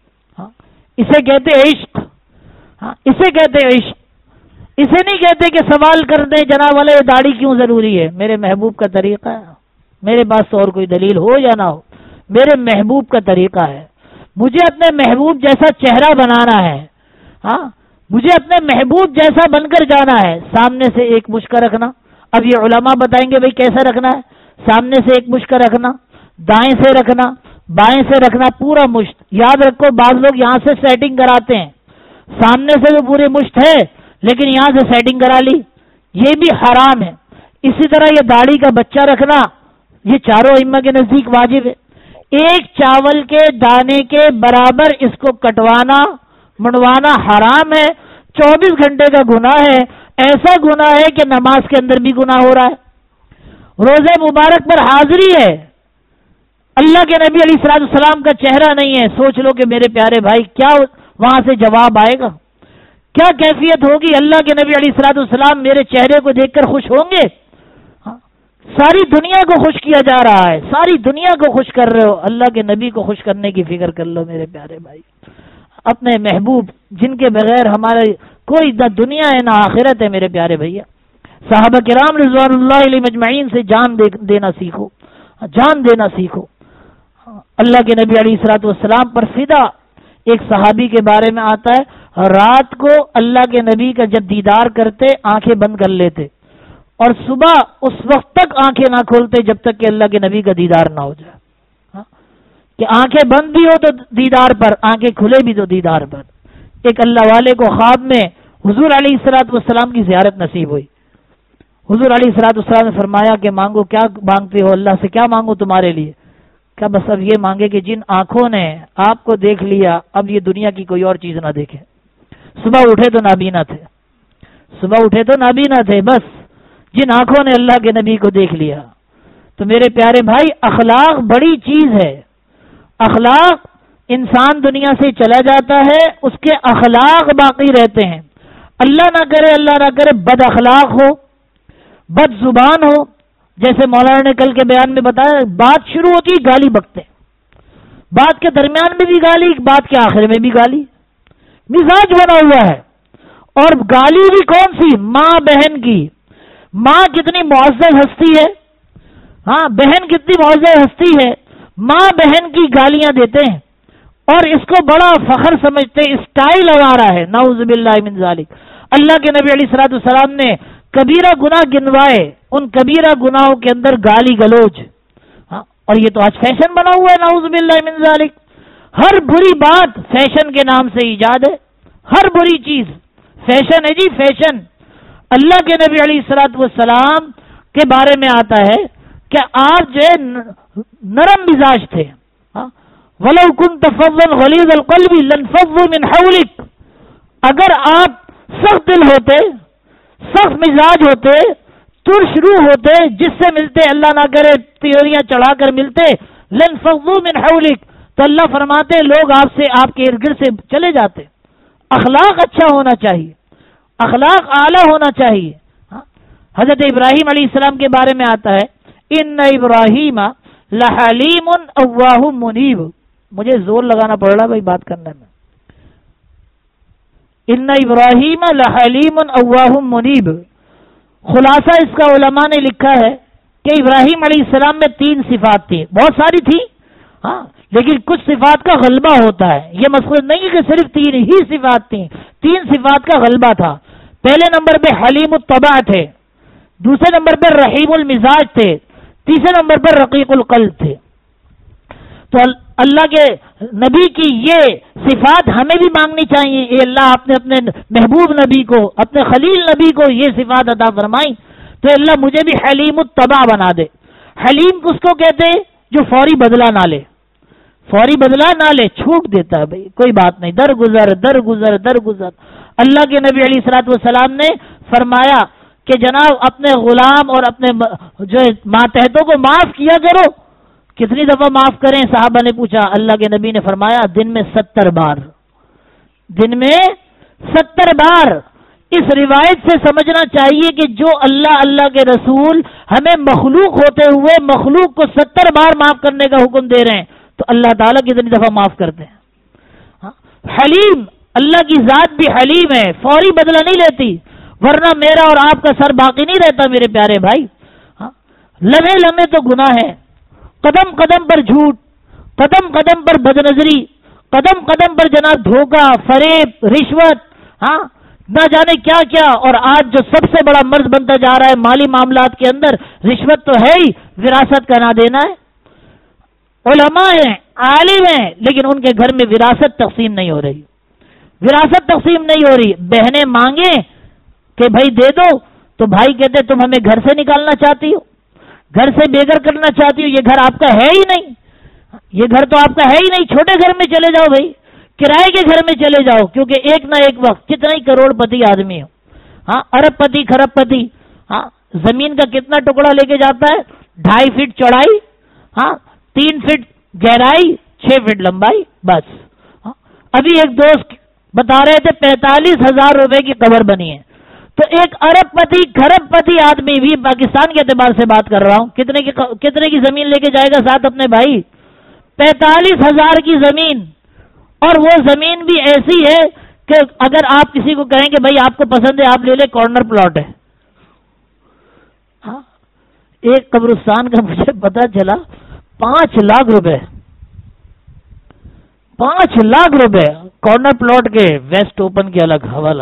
اسے کہتے عشق، اسے کہتے عشق، اسے نہیں کہتے کہ سوال کر دیں جناب والے داڑھی کیوں ضروری ہے۔ میرے محبوب کا طریقہ ہے، میرے پاس تو اور کوئی دلیل ہو یا نہ ہو، میرے محبوب کا طریقہ ہے، مجھے اپنے محبوب جیسا چہرہ بنانا ہے، ہاں مجھے اپنے محبوب جیسا بن کر جانا ہے۔ سامنے سے ایک مشک رکھنا، اب یہ علماء بتائیں گے بھائی کیسا رکھنا ہے۔ سامنے سے ایک مشک رکھنا، دائیں سے رکھنا، بائیں سے رکھنا، پورا مشت۔ یاد رکھو بعض لوگ یہاں سے سیٹنگ کراتے ہیں، سامنے سے تو پورے مشت ہے لیکن یہاں سے سیٹنگ کرا لی، یہ بھی حرام ہے۔ اسی طرح یہ داڑھی کا بچہ رکھنا، یہ چاروں ائمہ کے نزدیک واجب ہے۔ ایک چاول کے دانے کے برابر اس کو کٹوانا منڈوانا حرام ہے، 24 گھنٹے کا گناہ ہے، ایسا گناہ ہے کہ نماز کے اندر بھی گناہ ہو رہا ہے۔ روزے مبارک پر حاضری ہے، اللہ کے نبی علیہ الصلوۃ والسلام کا چہرہ نہیں ہے، سوچ لو کہ میرے پیارے بھائی کیا وہاں سے جواب آئے گا، کیا کیفیت ہوگی؟ اللہ کے نبی علیہ الصلوۃ والسلام میرے چہرے کو دیکھ کر خوش ہوں گے؟ ساری دنیا کو خوش کیا جا رہا ہے، ساری دنیا کو خوش کر رہے ہو، اللہ کے نبی کو خوش کرنے کی فکر کر لو میرے پیارے بھائی، اپنے محبوب جن کے بغیر ہمارے کوئی نہ دنیا ہے نہ آخرت ہے میرے پیارے بھیا۔ صحابہ کرام رضوان اللہ علیہ مجمعین سے جان دینا سیکھو، جان دینا سیکھو۔ اللہ کے نبی علیہ الصلوۃ والسلام پر فدا ایک صحابی کے بارے میں آتا ہے، رات کو اللہ کے نبی کا جب دیدار کرتے آنکھیں بند کر لیتے اور صبح اس وقت تک آنکھیں نہ کھولتے جب تک کہ اللہ کے نبی کا دیدار نہ ہو جائے، کہ آنکھیں بند بھی ہو تو دیدار پر، آنکھیں کھلے بھی تو دیدار پر۔ ایک اللہ والے کو خواب میں حضور علیہ الصلوۃ والسلام کی زیارت نصیب ہوئی۔ حضور علیہ الصلوۃ والسلام نے فرمایا کہ مانگو، کیا مانگتے ہو؟ اللہ سے کیا مانگو تمہارے لیے؟ کیا بس اب یہ مانگے کہ جن آنکھوں نے آپ کو دیکھ لیا اب یہ دنیا کی کوئی اور چیز نہ دیکھے۔ صبح اٹھے تو نابینا تھے، صبح اٹھے تو نابینا تھے، بس جن آنکھوں نے اللہ کے نبی کو دیکھ لیا۔ تو میرے پیارے بھائی اخلاق بڑی چیز ہے، اخلاق انسان دنیا سے چلا جاتا ہے، اس کے اخلاق باقی رہتے ہیں۔ اللہ نہ کرے بد اخلاق ہو، بد زبان ہو، جیسے مولانا نے کل کے بیان میں بتایا، بات شروع ہوتی گالی بکتے، بات کے درمیان میں بھی گالی، بات کے آخر میں بھی گالی، مزاج بنا ہوا ہے۔ اور گالی بھی کون سی؟ ماں بہن کی۔ ماں کتنی معزز ہستی ہے، ہاں بہن کتنی معزز ہستی ہے، ماں بہن کی گالیاں دیتے ہیں اور اس کو بڑا فخر سمجھتے، اسٹائل لگا رہا ہے، نعوذ باللہ من ذالک۔ اللہ کے نبی علیہ الصلوۃ والسلام نے کبیرہ گناہ گنوائے، ان کبیرہ گناہوں کے اندر گالی گلوچ، اور یہ تو آج فیشن بنا ہوا ہے، نعوذ باللہ من ذالک۔ ہر بری بات فیشن کے نام سے ایجاد ہے، ہر بری چیز فیشن ہے جی، فیشن۔ اللہ کے نبی علیہ الصلوۃ والسلام کے بارے میں آتا ہے کہ آپ جو نرم مزاج تھے، وَلَوْ كُنْتَ فَظًّا غَلِيظَ الْقَلْبِ لَانفَضُّوا مِنْ حَوْلِكَ، اگر آپ سخت دل ہوتے، سخت مزاج ہوتے، ترش روح ہوتے، جس سے ملتے اللہ نہ کرے تیوریاں چڑھا کر ملتے، لَانفَضُّوا مِنْ حَوْلِكَ، تو اللہ فرماتے لوگ آپ سے، آپ کے ارد گرد سے چلے جاتے۔ اخلاق اچھا ہونا چاہیے، اخلاق اعلیٰ ہونا چاہیے۔ حضرت ابراہیم علیہ السلام کے بارے میں آتا ہے، ان ابراہیم لحلیم اوواہ منیب۔ مجھے زور لگانا پڑ رہا بھائی بات کرنے میں۔ ان ابراہیم لحلیم اوواہ منیب، خلاصہ اس کا علماء نے لکھا ہے کہ ابراہیم علیہ السلام میں 3 صفات تھی، بہت ساری تھی ہاں، لیکن کچھ صفات کا غلبہ ہوتا ہے۔ یہ مقصد نہیں کہ صرف 3 ہی صفات تھیں، 3 صفات کا غلبہ تھا۔ پہلے نمبر پہ حلیم الطبع تھے، دوسرے نمبر پر رحیم المزاج تھے، تیسرے نمبر پر رقیق القلب تھے۔ تو اللہ کے نبی کی یہ صفات ہمیں بھی مانگنی چاہیے، اے اللہ آپ نے اپنے محبوب نبی کو، اپنے خلیل نبی کو یہ صفات عطا فرمائی، تو اللہ مجھے بھی حلیم الطبع بنا دے۔ حلیم کس کو کہتے ہیں؟ جو فوری بدلہ نہ لے، فوری بدلہ نہ لے، چھوٹ دیتا ہے، بھائی کوئی بات نہیں، درگزر۔ اللہ کے نبی علیہ الصلوۃ والسلام نے فرمایا کہ جناب اپنے غلام اور اپنے جو ماتحتوں کو معاف کیا کرو۔ کتنی دفعہ معاف کریں؟ صحابہ نے پوچھا، اللہ کے نبی نے فرمایا دن میں 70 بار، دن میں 70 بار۔ اس روایت سے سمجھنا چاہیے کہ جو اللہ کے رسول ہمیں مخلوق ہوتے ہوئے مخلوق کو 70 بار معاف کرنے کا حکم دے رہے ہیں، تو اللہ تعالیٰ کتنی دفعہ معاف کرتے ہیں۔ حلیم، اللہ کی ذات بھی حلیم ہے، فوری بدلہ نہیں لیتی، ورنہ میرا اور آپ کا سر باقی نہیں رہتا میرے پیارے بھائی۔ لمحے لمحے تو گناہ ہے، قدم قدم پر جھوٹ، قدم قدم پر بدنظری، قدم قدم پر جناب دھوکہ، فریب، رشوت، نہ جانے کیا کیا۔ اور آج جو سب سے بڑا مرض بنتا جا رہا ہے مالی معاملات کے اندر، رشوت تو ہے ہی، وراثت کا نہ دینا ہے۔ علماء ہیں، عالم ہیں، لیکن ان کے گھر میں وراثت تقسیم نہیں ہو رہی، وراثت تقسیم نہیں ہو رہی۔ بہنیں مانگیں کہ بھائی دے دو، تو بھائی کہتے تم ہمیں گھر سے نکالنا چاہتی ہو، گھر سے بے گھر کرنا چاہتی ہو، یہ گھر آپ کا ہے ہی نہیں، یہ گھر تو آپ کا ہے ہی نہیں، چھوٹے گھر میں چلے جاؤ بھائی، کرائے کے گھر میں چلے جاؤ، کیونکہ ایک نہ ایک وقت کتنا ہی کروڑ پتی آدمی ہو، ارب پتی، کھرب پتی، زمین کا کتنا ٹکڑا لے کے جاتا ہے؟ 2.5 فٹ چوڑائی، 3 فٹ گہرائی، 6 فٹ لمبائی، بس۔ ابھی ایک دوست بتا رہے تھے 45,000 روپے کی قبر بنی ہے۔ تو ایک ارب پتی کھرب پتی آدمی بھی، پاکستان کے اعتبار سے بات کر رہا ہوں، کتنے کی زمین لے کے جائے گا ساتھ اپنے بھائی؟ 45,000 کی زمین، اور وہ زمین بھی ایسی ہے کہ اگر آپ کسی کو کہیں کہ بھائی آپ کو پسند ہے آپ لے لیں، کارنر پلاٹ ہے۔ ایک قبرستان کا مجھے پتا چلا 5 لاکھ روپے، 5 لاکھ روپے کارنر پلاٹ کے، ویسٹ اوپن کے الگ حوالہ۔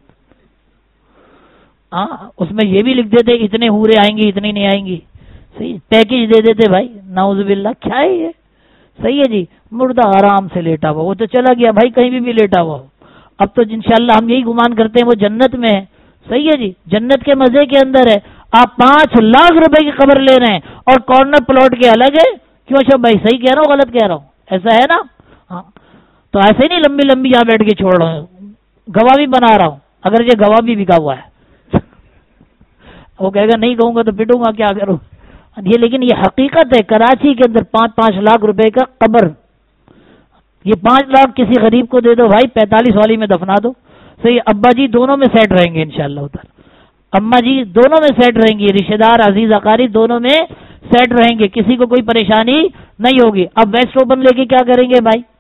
اس میں یہ بھی لکھ دیتے اتنے حوریں آئیں گی اتنی نہیں آئیں گی، صحیح پیکیج دے دیتے بھائی، نعوذ باللہ کیا ہے یہ؟ صحیح ہے جی، مردہ آرام سے لیٹا ہوا، وہ تو چلا گیا بھائی کہیں بھی لیٹا ہوا، اب تو انشاءاللہ ہم یہی گمان کرتے ہیں وہ جنت میں ہے۔ صحیح ہے جی، جنت کے مزے کے اندر ہے۔ آپ 5 لاکھ روپے کی قبر لے رہے ہیں اور کارنر پلاٹ کے الگ ہے، کیوں شب بھائی صحیح کہہ رہا ہوں غلط کہہ رہا ہوں؟ ایسا ہے نا؟ ہاں، تو ایسے نہیں لمبی لمبی یہاں بیٹھ کے چھوڑ رہا ہوں، گواہ بھی بنا رہا ہوں، اگر یہ گواہ بھی بکا ہوا ہے۔ وہ کہے گا نہیں کہوں گا تو پٹوں گا، کیا کروں یہ؟ لیکن یہ حقیقت ہے، کراچی کے اندر 5-5 لاکھ روپے کا قبر، یہ 5 لاکھ کسی غریب کو دے دو بھائی، 45 والی میں دفنا دو۔ صحیح، ابا جی دونوں میں سیٹ رہیں گے انشاءاللہ تعالی، اما جی دونوں میں سیٹ رہیں گی، رشتہ دار عزیز اقارب دونوں میں سیٹ رہیں گے، کسی کو کوئی پریشانی نہیں ہوگی۔ اب ویسٹ اوپن لے کے کیا کریں گے بھائی؟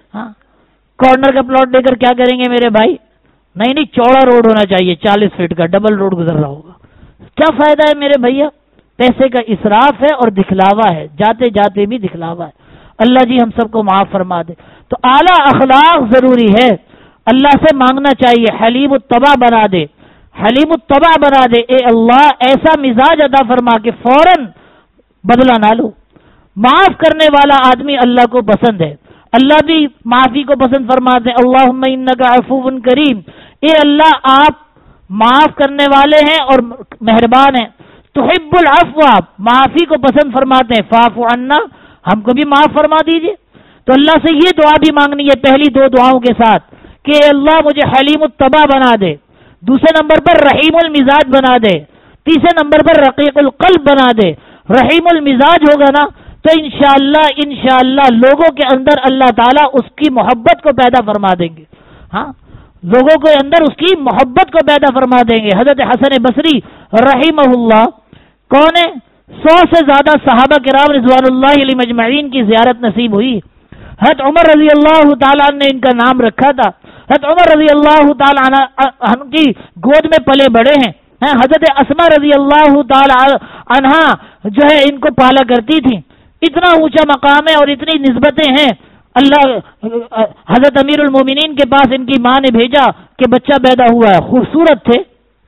کارنر کا پلاٹ لے کر کیا کریں گے میرے بھائی؟ نہیں چوڑا روڈ ہونا چاہیے، 40 فٹ کا ڈبل روڈ گزر رہا ہوگا، کیا فائدہ ہے میرے بھیا؟ پیسے کا اسراف ہے اور دکھلاوا ہے، جاتے جاتے بھی دکھلاوا ہے۔ اللہ جی ہم سب کو معاف فرما دے۔ تو اعلیٰ اخلاق ضروری ہے، اللہ سے مانگنا چاہیے حلیم الطبع بنا دے، حلیم الطبع بنا دے، اے اللہ ایسا مزاج عطا فرما کہ فوراً بدلہ نہ لو۔ معاف کرنے والا آدمی اللہ کو پسند ہے، اللہ بھی معافی کو پسند فرماتے ہیں، اللہم انک عفو کریم، اے اللہ آپ معاف کرنے والے ہیں اور مہربان ہیں، تحب العفو، معافی کو پسند فرماتے ہیں، فاعف عنا، ہم کو بھی معاف فرما دیجئے۔ تو اللہ سے یہ دعا بھی مانگنی ہے پہلی 2 دعاؤں کے ساتھ کہ اللہ مجھے حلیم الطبع بنا دے، دوسرے نمبر پر رحیم المزاج بنا دے، تیسرے نمبر پر رقیق القلب بنا دے۔ رحیم المزاج ہوگا نا تو انشاءاللہ لوگوں کے اندر اللہ تعالیٰ اس کی محبت کو پیدا فرما دیں گے، لوگوں کے اندر اس کی محبت کو پیدا فرما دیں گے۔ حضرت حسن بصری رحمہ اللہ کون ہے؟ 100 سے زیادہ صحابہ کرام رضوان اللہ علیہ مجمعین کی زیارت نصیب ہوئی۔ حضرت عمر رضی اللہ تعالیٰ نے ان کا نام رکھا تھا، حضرت عمر رضی اللہ تعالیٰ عنہ کی گود میں پلے بڑے ہیں، حضرت اسما رضی اللہ تعالیٰ عنہا جو ہے ان کو پالا کرتی تھی، اتنا اونچا مقام ہے اور اتنی نسبتیں ہیں۔ اللہ حضرت امیر المومنین کے پاس ان کی ماں نے بھیجا کہ بچہ پیدا ہوا ہے، خوبصورت تھے،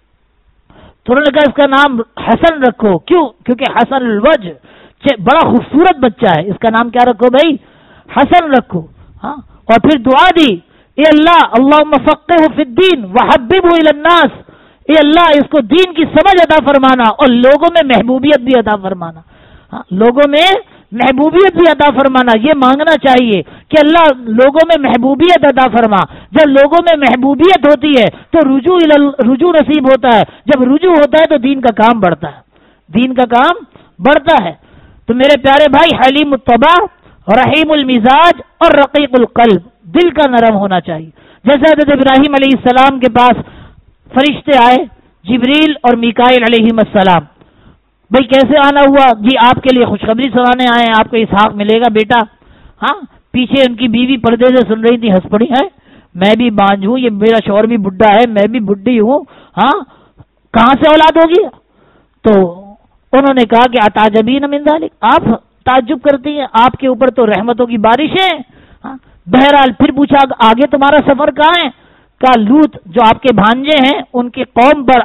تو انہوں نے کہا اس کا نام حسن رکھو، کیوں؟ کیونکہ حسن الوجہ، بڑا خوبصورت بچہ ہے، اس کا نام کیا رکھو بھائی؟ حسن رکھو۔ اور پھر دعا دی، اے اللہ اللہم فقہہ فی الدین وحببہ الی الناس، اے اللہ اس کو دین کی سمجھ عطا فرمانا اور لوگوں میں محبوبیت بھی عطا فرمانا، لوگوں میں محبوبیت بھی عطا فرمانا۔ یہ مانگنا چاہیے کہ اللہ لوگوں میں محبوبیت عطا فرما۔ جب لوگوں میں محبوبیت ہوتی ہے تو رجوع نصیب ہوتا ہے، جب رجوع ہوتا ہے تو دین کا کام بڑھتا ہے، دین کا کام بڑھتا ہے۔ تو میرے پیارے بھائی حلیم الطبع، رحیم المزاج اور رقیق القلب، دل کا نرم ہونا چاہیے۔ جیسے حضرت ابراہیم علیہ السلام کے پاس فرشتے آئے، جبریل اور میکائیل علیہ السلام، بھئی کیسے آنا ہوا؟ جی آپ کے لیے خوشخبری سنانے آئے ہیں، آپ کو اسحاق ملے گا بیٹا۔ پیچھے ان کی بیوی پردے سے سن رہی تھی، ہنس پڑی ہے، میں بھی بانجھ ہوں، یہ میرا شوہر بھی بڈھا ہے، میں بھی بڈھی ہوں، کہاں سے اولاد ہوگی؟ تو انہوں نے کہا کہ اتعجبین من ذلک، آپ تعجب کرتی ہیں، آپ کے اوپر تو رحمتوں کی بارش ہے۔ بہرحال پھر پوچھا آگے تمہارا سفر کہاں ہے؟ کہا لوط جو آپ کے بھانجے ہیں ان کی قوم پر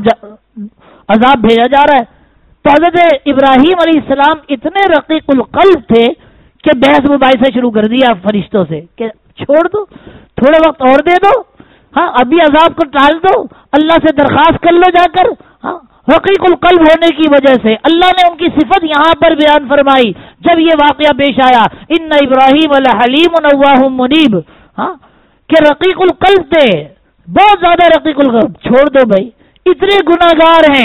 عذاب بھیجا جا رہا ہے۔ تو حضرت ابراہیم علیہ السلام اتنے رقیق القلب تھے کہ بحث مباحثہ شروع کر دیا فرشتوں سے کہ چھوڑ دو، تھوڑا وقت اور دے دو، ابھی عذاب کو ٹال دو، اللہ سے درخواست کر لو جا کر۔ رقیق القلب ہونے کی وجہ سے اللہ نے ان کی صفت یہاں پر بیان فرمائی جب یہ واقعہ پیش آیا، ان ابراہیم لحلیم اواہ منیب، کہ رقیق القلب تھے، بہت زیادہ رقیق القلب۔ چھوڑ دو بھائی، اتنے گناہگار ہیں،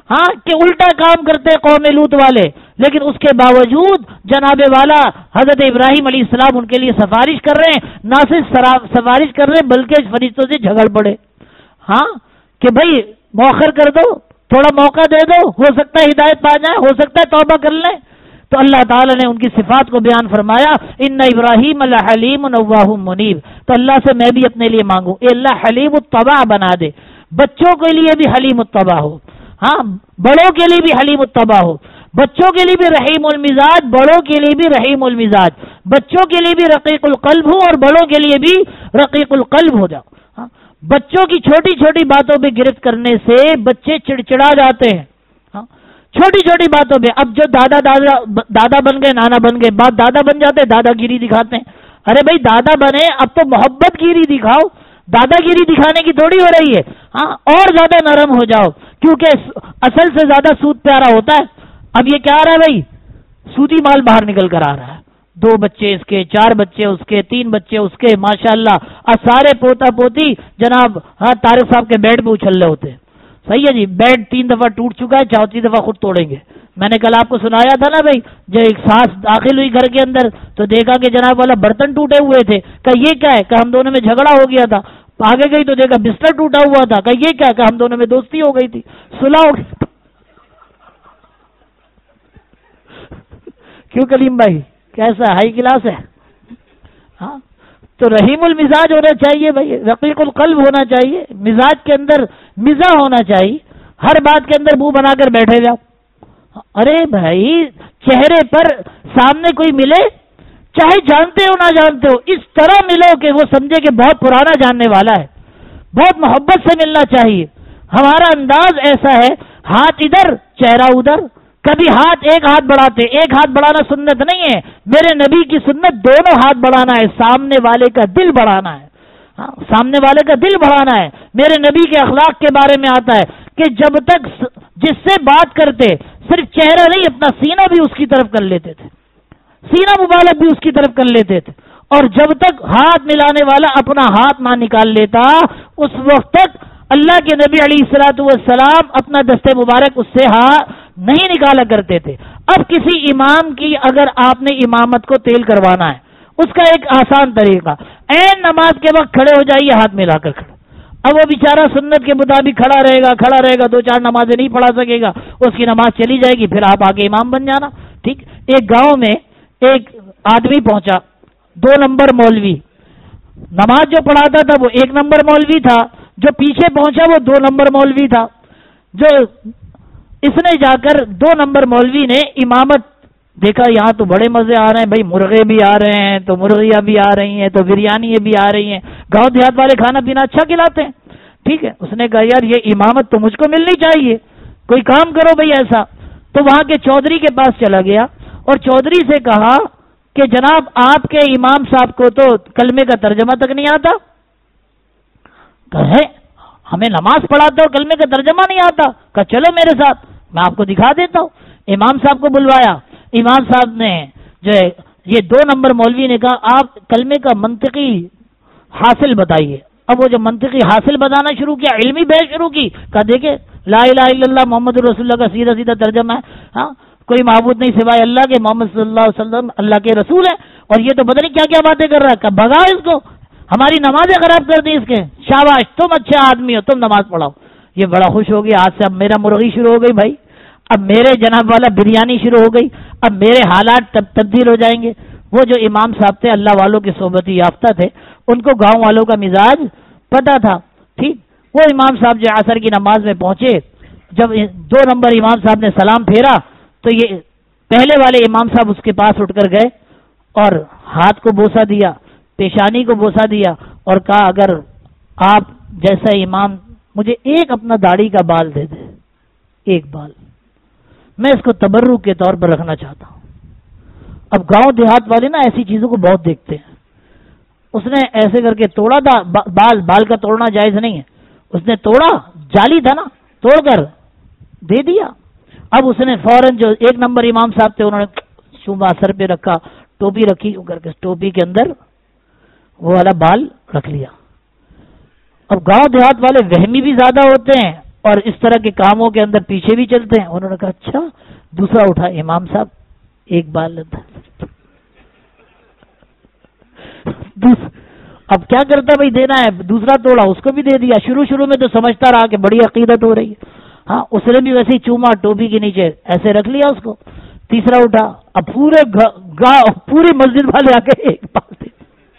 ہاں کہ الٹا کام کرتے قوم لوط والے، لیکن اس کے باوجود جناب والا حضرت ابراہیم علیہ السلام ان کے لیے سفارش کر رہے ہیں، نہ صرف سفارش کر رہے ہیں بلکہ فرشتوں سے جھگڑ پڑے، ہاں کہ بھائی مؤخر کر دو، تھوڑا موقع دے دو، ہو سکتا ہے ہدایت پا جائیں، ہو سکتا ہے توبہ کر لیں۔ تو اللہ تعالیٰ نے ان کی صفات کو بیان فرمایا، ان ابراہیم حلیم اوّاہ منیب۔ تو اللہ سے میں بھی اپنے لیے مانگوں اے اللہ حلیم الطبع بنا دے، بچوں کے لیے بھی حلیم الطبع ہو، ہاں بڑوں کے لیے بھی حلیم الطبع ہو، بچوں کے لیے بھی رحیم المزاج، بڑوں کے لیے بھی رحیم المزاج، بچوں کے لیے بھی رقیق القلب ہو اور بڑوں کے لیے بھی رقیق القلب ہو جاؤ۔ ہاں بچوں کی چھوٹی چھوٹی باتوں پہ گرفت کرنے سے بچے چڑچڑا جاتے ہیں، چھوٹی چھوٹی باتوں پہ۔ اب جو دادا بن گئے، نانا بن گئے، باپ دادا بن جاتے ہیں، دادا گیری دکھاتے ہیں۔ ارے بھائی دادا بنے اب تو محبت گیری دکھاؤ، دادا گیری دکھانے کی تھوڑی ہو رہی ہے، ہاں اور زیادہ نرم ہو جاؤ، کیونکہ اصل سے زیادہ سود پیارا ہوتا ہے۔ اب یہ کیا آ رہا ہے بھائی، سودی مال باہر نکل کر آ رہا ہے، 2 بچے اس کے، 4 بچے اس کے، 3 بچے اس کے، ماشاءاللہ سارے پوتا پوتی جناب ہاں طارق صاحب کے بیڈ پہ اچھل رہے ہوتے ہیں۔ صحیح ہے جی، بیڈ 3 دفعہ ٹوٹ چکا ہے، 4تھی دفعہ خود توڑیں گے۔ میں نے کل آپ کو سنایا تھا نا بھائی، جو ایک سانس داخل ہوئی گھر کے اندر تو دیکھا کہ جناب والا برتن ٹوٹے ہوئے تھے، کہ یہ کیا ہے، کہ ہم دونوں میں جھگڑا ہو گیا تھا۔ آگے گئی تو دیکھا بستر ٹوٹا ہوا تھا، کہ یہ کیا ہے، کہ ہم دونوں میں دوستی ہو گئی تھی، صلح ہو گئی۔ کیوں کلیم بھائی کیسا ہائی کلاس ہے؟ ہاں تو رحیم المزاج ہونا چاہیے بھائی، رقیق القلب ہونا چاہیے، مزاج کے اندر مزاح ہونا چاہیے، ہر بات کے اندر منہ بنا کر بیٹھے جاؤ۔ ارے بھائی چہرے پر سامنے کوئی ملے، چاہے جانتے ہو نہ جانتے ہو، اس طرح ملو کہ وہ سمجھے کہ بہت پرانا جاننے والا ہے، بہت محبت سے ملنا چاہیے۔ ہمارا انداز ایسا ہے، ہاتھ ادھر چہرہ ادھر، کبھی ایک ہاتھ بڑھاتے، ایک ہاتھ بڑھانا سنت نہیں ہے، میرے نبی کی سنت دونوں ہاتھ بڑھانا ہے، سامنے والے کا دل بڑھانا ہے، ہاں سامنے والے کا دل بڑھانا ہے۔ میرے نبی کے اخلاق کے بارے میں آتا ہے کہ جب تک جس سے بات کرتے صرف چہرہ نہیں اپنا سینہ بھی اس کی طرف کر لیتے تھے، سینہ مبالغ بھی اس کی طرف کر لیتے تھے، اور جب تک ہاتھ ملانے والا اپنا ہاتھ نہ نکال لیتا اس وقت تک اللہ کے نبی علیہ الصلوۃ والسلام اپنا دستے مبارک اس سے ہاتھ نہیں نکالا کرتے تھے۔ اب کسی امام کی اگر آپ نے امامت کو تیل کروانا ہے، اس کا ایک آسان طریقہ، عین نماز کے وقت کھڑے ہو جائیے، ہاتھ ملا کر کھڑے۔ اب وہ بیچارہ سنت کے مطابق کھڑا رہے گا، 2-4 نمازیں نہیں پڑھا سکے گا، اس کی نماز چلی جائے گی، پھر آپ آگے امام بن جانا۔ ٹھیک، ایک گاؤں میں ایک آدمی پہنچا، 2 نمبر مولوی، نماز جو پڑھاتا تھا وہ 1 نمبر مولوی تھا، جو پیچھے پہنچا وہ 2 نمبر مولوی تھا۔ جو اس نے جا کر 2 نمبر مولوی نے امامت دیکھا، یہاں تو بڑے مزے آ رہے ہیں بھائی، مرغے بھی آ رہے ہیں، تو مرغیاں بھی آ رہی ہیں، تو بریانی بھی آ رہی ہیں، گاؤں دیہات والے کھانا پینا اچھا کھلاتے ہیں۔ ٹھیک ہے، اس نے کہا یار یہ امامت تو مجھ کو ملنی چاہیے، کوئی کام کرو بھائی ایسا۔ تو وہاں کے چودھری کے پاس چلا گیا اور چودھری سے کہا کہ جناب آپ کے امام صاحب کو تو کلمے کا ترجمہ تک نہیں آتا۔ کہے ہمیں نماز پڑھاتا اور کلمے کا ترجمہ نہیں آتا؟ کہا چلو میرے ساتھ میں آپ کو دکھا دیتا ہوں۔ امام صاحب کو بلوایا، امام صاحب نے جو ہے یہ 2 نمبر مولوی نے کہا آپ کلمے کا منطقی حاصل بتائیے۔ اب وہ جو منطقی حاصل بتانا شروع کیا، علمی بحث شروع کی، کہا دیکھیں لا الہ الا اللہ محمد رسول اللہ کا سیدھا سیدھا ترجمہ ہے، ہاں کوئی معبود نہیں سوائے اللہ کے، محمد صلی اللہ علیہ وسلم اللہ کے رسول ہے، اور یہ تو پتہ نہیں کیا کیا باتیں کر رہا ہے۔ کہا بھگاؤ اس کو، ہماری نمازیں خراب کر دی اس کے، شاباش تم اچھا آدمی ہو، تم نماز پڑھاؤ۔ یہ بڑا خوش ہو گیا، آج سے اب میرا مرغی شروع ہو گئی بھائی، اب میرے جناب والا بریانی شروع ہو گئی، اب میرے حالات تبدیل ہو جائیں گے۔ وہ جو امام صاحب تھے اللہ والوں کے صحبتی یافتہ تھے، ان کو گاؤں والوں کا مزاج پتا تھا۔ ٹھیک، وہ امام صاحب جو عصر کی نماز میں پہنچے، جب 2 نمبر امام صاحب نے سلام پھیرا تو یہ پہلے والے امام صاحب اس کے پاس اٹھ کر گئے اور ہاتھ کو بوسہ دیا، پیشانی کو بوسہ دیا اور کہا اگر آپ جیسا امام مجھے ایک اپنا داڑھی کا بال دے دے، ایک بال، میں اس کو تبرک کے طور پر رکھنا چاہتا ہوں۔ اب گاؤں دیہات والے نا ایسی چیزوں کو بہت دیکھتے ہیں۔ اس نے ایسے کر کے توڑا تھا، بال کا توڑنا جائز نہیں ہے، اس نے توڑا، جالی تھا نا، توڑ کر دے دیا۔ اب اس نے فوراً جو 1 نمبر امام صاحب تھے انہوں نے شوبہ سر پہ رکھا، ٹوپی رکھی کر کے ٹوپی کے اندر وہ والا بال رکھ لیا۔ اب گاؤں دیہات والے وہمی بھی زیادہ ہوتے ہیں اور اس طرح کے کاموں کے اندر پیچھے بھی چلتے ہیں. انہوں نے کہا اچھا. دوسرا اٹھا, امام صاحب ایک بال اب کیا کرتا بھائی, دینا ہے. دوسرا توڑا, اس کو بھی دے دیا. شروع میں تو سمجھتا رہا کہ بڑی عقیدت ہو رہی ہے. ہاں, اس نے بھی ویسے ہی چوما, ٹوپی کے نیچے ایسے رکھ لیا اس کو. تیسرا اٹھا, اب پوری مسجد والے آ کے ایک بال دے.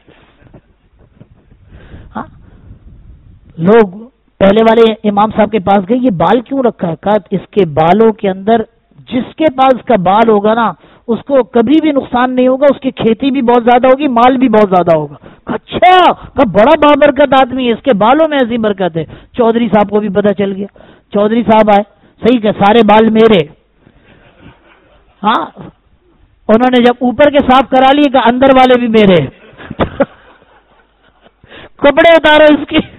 ہاں, لوگ پہلے والے امام صاحب کے پاس گئے, یہ بال کیوں رکھا ہے؟ کہا اس کے بالوں کے اندر جس کے پاس کا بال ہوگا نا اس کو کبھی بھی نقصان نہیں ہوگا, اس کی کھیتی بھی بہت زیادہ ہوگی, مال بھی بہت زیادہ ہوگا. اچھا, بڑا بابرکت آدمی ہے, اس کے بالوں میں ایسی برکت ہے. چودھری صاحب کو بھی پتہ چل گیا. چودھری صاحب آئے, صحیح کہ سارے بال میرے. ہاں, انہوں نے جب اوپر کے صاف کرا لیے کہ اندر والے بھی میرے. کپڑے اتارو اس کی.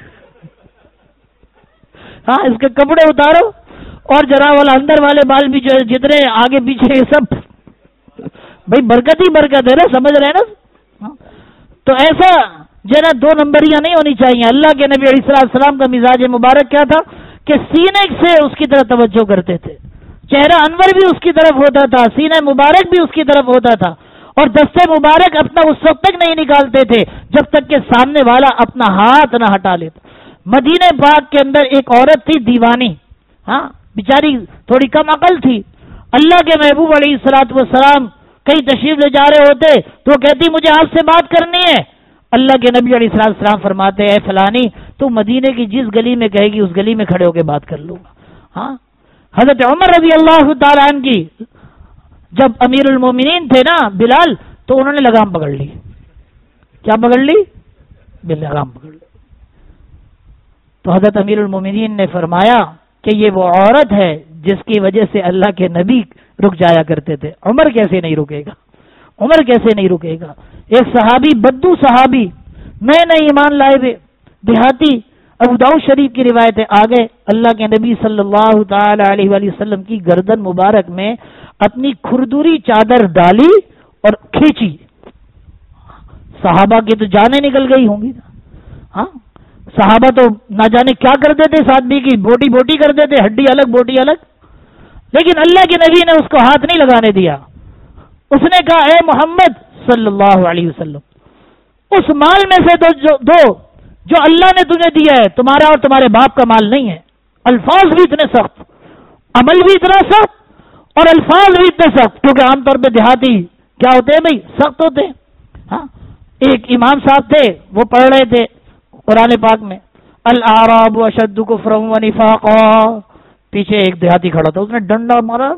ہاں, اس کے کپڑے اتارو اور ذرا والا اندر والے بال بھی جو ہے جتنے آگے پیچھے یہ سب بھائی برکت ہی برکت ہے نا, سمجھ رہے ہیں نا. تو ایسا جو نا دو نمبریاں نہیں ہونی چاہیے. اللہ کے نبی علیہ السلام کا مزاج مبارک کیا تھا کہ سینے سے اس کی طرف توجہ کرتے تھے. چہرہ انور بھی اس کی طرف ہوتا تھا, سینہ مبارک بھی اس کی طرف ہوتا تھا, اور دستے مبارک اپنا اس وقت تک نہیں نکالتے تھے جب تک کہ سامنے والا اپنا ہاتھ نہ ہٹا لیتا. مدینہ پاک کے اندر ایک عورت تھی دیوانی. ہاں, بیچاری تھوڑی کم عقل تھی. اللہ کے محبوب علیہ السلام کہیں تشریف لے جا رہے ہوتے تو وہ کہتی مجھے آپ سے بات کرنی ہے. اللہ کے نبی علیہ السلام فرماتے اے فلانی, تو مدینے کی جس گلی میں کہے گی اس گلی میں کھڑے ہو کے بات کر لوں گا. ہاں, حضرت عمر رضی اللہ تعالیٰ عنہ کی جب امیر المومنین تھے نا بلال, تو انہوں نے لگام پکڑ لی. کیا پکڑ لی؟ لگام پکڑ لی. تو حضرت امیر المومنین نے فرمایا کہ یہ وہ عورت ہے جس کی وجہ سے اللہ کے نبی رک جایا کرتے تھے. عمر کیسے نہیں رکے گا؟ عمر کیسے نہیں رکے گا؟ ایک صحابی, بدو صحابی, نئے نئے ایمان لائے ہوئے دیہاتی, ابو داؤد شریف کی روایت ہے, آگے اللہ کے نبی صلی اللہ تعالی علیہ وآلہ وسلم کی گردن مبارک میں اپنی کھردری چادر ڈالی اور کھینچی. صحابہ کی تو جانیں نکل گئی ہوں گی. ہاں, صحابہ تو نہ جانے کیا کرتے تھے, اس آدمی کی بوٹی بوٹی کرتے تھے, ہڈی الگ بوٹی الگ. لیکن اللہ کے نبی نے اس کو ہاتھ نہیں لگانے دیا. اس نے کہا اے محمد صلی اللہ علیہ وسلم, اس مال میں سے دو جو اللہ نے تمہیں دیا ہے, تمہارا اور تمہارے باپ کا مال نہیں ہے. الفاظ بھی اتنے سخت, عمل بھی اتنا سخت, اور الفاظ بھی اتنے سخت, کیونکہ عام طور پہ دیہاتی کیا ہوتے ہیں بھائی, سخت ہوتے ہیں. ہاں, ایک امام صاحب تھے, وہ پڑھ رہے تھے قرآن پاک میں الاعراب اشد کفرا ونفاقا, پیچھے ایک دیہاتی کھڑا تھا, اس نے ڈنڈا مارا.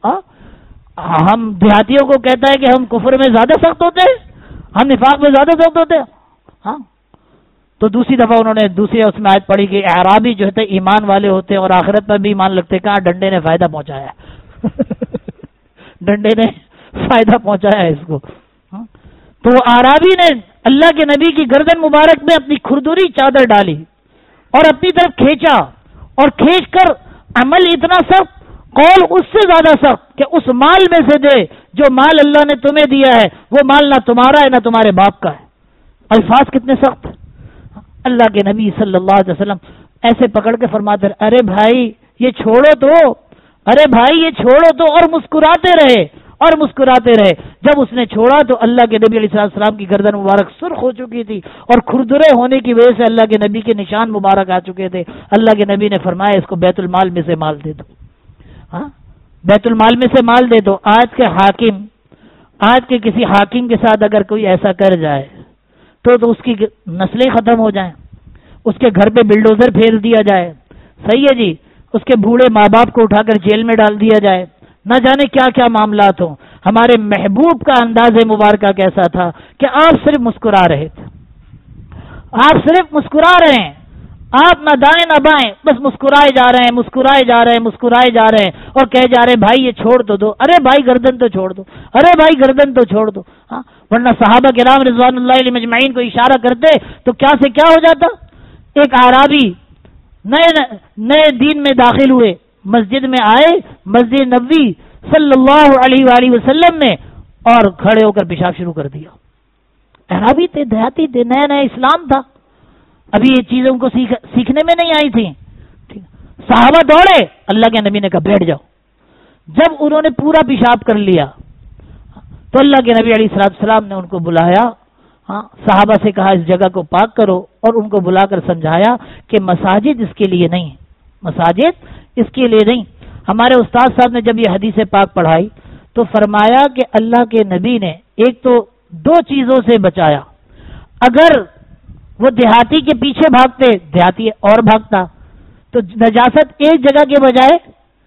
ہم دیہاتیوں کو کہتا ہے کہ ہم کفر میں زیادہ سخت ہوتے ہیں, ہم نفاق میں زیادہ سخت ہوتے ہیں. ہاں, تو دوسری دفعہ انہوں نے دوسری اس میں آیت پڑھی کہ اعرابی جو ہے ایمان والے ہوتے ہیں اور آخرت پر بھی ایمان لگتے. کہاں ڈنڈے نے فائدہ پہنچایا ڈنڈے نے فائدہ پہنچایا اس کو. تو وہ اعرابی نے اللہ کے نبی کی گردن مبارک میں اپنی کھردری چادر ڈالی اور اپنی طرف کھینچا, اور کھینچ کر عمل اتنا سخت, قول اس سے زیادہ سخت کہ اس مال میں سے دے جو مال اللہ نے تمہیں دیا ہے, وہ مال نہ تمہارا ہے نہ تمہارے باپ کا ہے. الفاظ کتنے سخت. اللہ کے نبی صلی اللہ علیہ وسلم ایسے پکڑ کے فرماتے رہے, ارے بھائی یہ چھوڑو تو, ارے بھائی یہ چھوڑو تو, اور مسکراتے رہے اور مسکراتے رہے. جب اس نے چھوڑا تو اللہ کے نبی علیہ السلام کی گردن مبارک سرخ ہو چکی تھی, اور کھردرے ہونے کی وجہ سے اللہ کے نبی کے نشان مبارک آ چکے تھے. اللہ کے نبی نے فرمایا اس کو بیت المال میں سے مال دے دو. ہاں, بیت المال میں سے مال دے دو. آج کے کسی حاکم کے ساتھ اگر کوئی ایسا کر جائے تو اس کی نسلیں ختم ہو جائیں, اس کے گھر پہ بلڈوزر پھیر دیا جائے, صحیح ہے جی, اس کے بوڑھے ماں باپ کو اٹھا کر جیل میں ڈال دیا جائے, نہ جانے کیا کیا معاملات ہوں. ہمارے محبوب کا انداز مبارکہ کیسا تھا کہ آپ صرف مسکرا رہے تھے, آپ صرف مسکرا رہے ہیں, آپ نہ دائیں نہ بائیں, بس مسکرائے جا رہے ہیں, مسکرائے جا رہے ہیں, مسکرائے جا رہے ہیں, اور کہہ جا رہے ہیں بھائی یہ چھوڑ تو دو, ارے بھائی گردن تو چھوڑ دو, ارے بھائی گردن تو چھوڑ دو. ہاں, ورنہ صحابہ کرام رضوان اللہ علیہ مجمعین کو اشارہ کرتے تو کیا سے کیا ہو جاتا. ایک اعرابی نئے دین میں داخل ہوئے, مسجد میں آئے, مسجد نبوی صلی اللہ علیہ وآلہ وسلم میں, اور کھڑے ہو کر پیشاب شروع کر دیا. اعرابی تھے, دیہاتی تھے, نیا نیا اسلام تھا, ابھی یہ چیزوں کو سیکھنے میں نہیں آئی تھی. صحابہ دوڑے، اللہ کے نبی نے کہا بیٹھ جاؤ۔ جب انہوں نے پورا پیشاب کر لیا تو اللہ کے نبی علیہ السلام نے ان کو بلایا، صحابہ سے کہا اس جگہ کو پاک کرو، اور ان کو بلا کر سمجھایا کہ مساجد اس کے لیے نہیں، مساجد اس کے لیے نہیں۔ ہمارے استاد صاحب نے جب یہ حدیث پاک پڑھائی تو فرمایا کہ اللہ کے نبی نے ایک تو دو چیزوں سے بچایا، اگر وہ دیہاتی کے پیچھے بھاگتے، دیہاتی اور بھاگتا تو نجاست ایک جگہ کے بجائے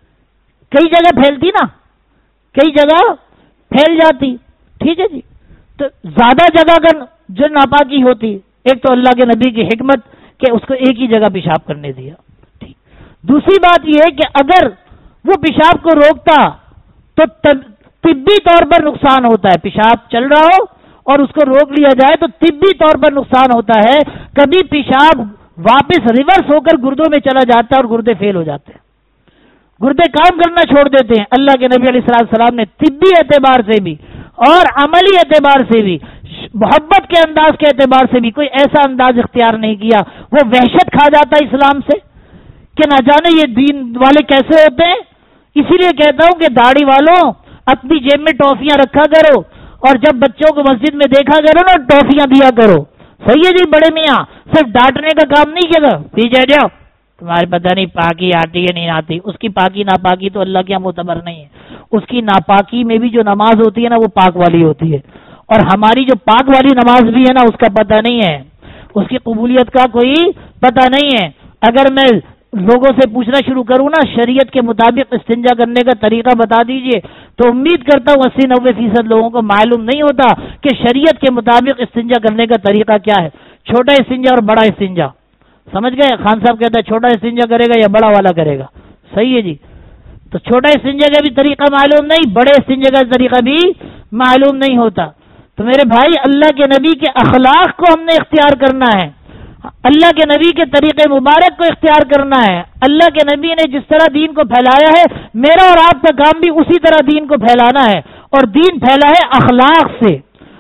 کئی جگہ پھیلتی نا، کئی جگہ پھیل جاتی، ٹھیک ہے جی۔ تو زیادہ جگہ کا جو ناپاکی ہوتی، ایک تو اللہ کے نبی کی حکمت کہ اس کو ایک ہی جگہ پیشاب کرنے دیا، ٹھیک۔ دوسری بات یہ ہے کہ اگر وہ پیشاب کو روکتا تو طبی طور پر نقصان ہوتا ہے، پیشاب چل رہا ہو اور اس کو روک لیا جائے تو طبی طور پر نقصان ہوتا ہے، کبھی پیشاب واپس ریورس ہو کر گردوں میں چلا جاتا ہے اور گردے فیل ہو جاتے ہیں، گردے کام کرنا چھوڑ دیتے ہیں۔ اللہ کے نبی علیہ السلام نے طبی اعتبار سے بھی اور عملی اعتبار سے بھی، محبت کے انداز کے اعتبار سے بھی کوئی ایسا انداز اختیار نہیں کیا۔ وہ وحشت کھا جاتا اسلام سے کہ نہ جانے یہ دین والے کیسے ہوتے ہیں۔ اسی لیے کہتا ہوں کہ داڑھی والوں اپنی جیب میں ٹافیاں رکھا کرو، اور جب بچوں کو مسجد میں دیکھا کرو نا ٹافیاں دیا کرو، صحیح ہے جی بڑے میاں، صرف ڈانٹنے کا کام نہیں کیا، پیچھے جاؤ تمہارے پتہ نہیں پاکی آتی ہے نہیں آتی، اس کی پاکی ناپاکی تو اللہ کے یہاں معتبر نہیں ہے۔ اس کی ناپاکی میں بھی جو نماز ہوتی ہے نا وہ پاک والی ہوتی ہے، اور ہماری جو پاک والی نماز بھی ہے نا اس کا پتہ نہیں ہے، اس کی قبولیت کا کوئی پتہ نہیں ہے۔ اگر میں لوگوں سے پوچھنا شروع کروں نا شریعت کے مطابق استنجا کرنے کا طریقہ بتا دیجئے، تو امید کرتا ہوں 80-90% لوگوں کو معلوم نہیں ہوتا کہ شریعت کے مطابق استنجا کرنے کا طریقہ کیا ہے۔ چھوٹا استنجا اور بڑا استنجا، سمجھ گئے؟ خان صاحب کہتا ہے چھوٹا استنجا کرے گا یا بڑا والا کرے گا، صحیح ہے جی۔ تو چھوٹا استنجا کا بھی طریقہ معلوم نہیں، بڑے استنجا کا طریقہ بھی معلوم نہیں ہوتا۔ تو میرے بھائی اللہ کے نبی کے اخلاق کو ہم نے اختیار کرنا ہے، اللہ کے نبی کے طریقے مبارک کو اختیار کرنا ہے۔ اللہ کے نبی نے جس طرح دین کو پھیلایا ہے میرا اور آپ کا کام بھی اسی طرح دین کو پھیلانا ہے، اور دین پھیلا ہے اخلاق سے،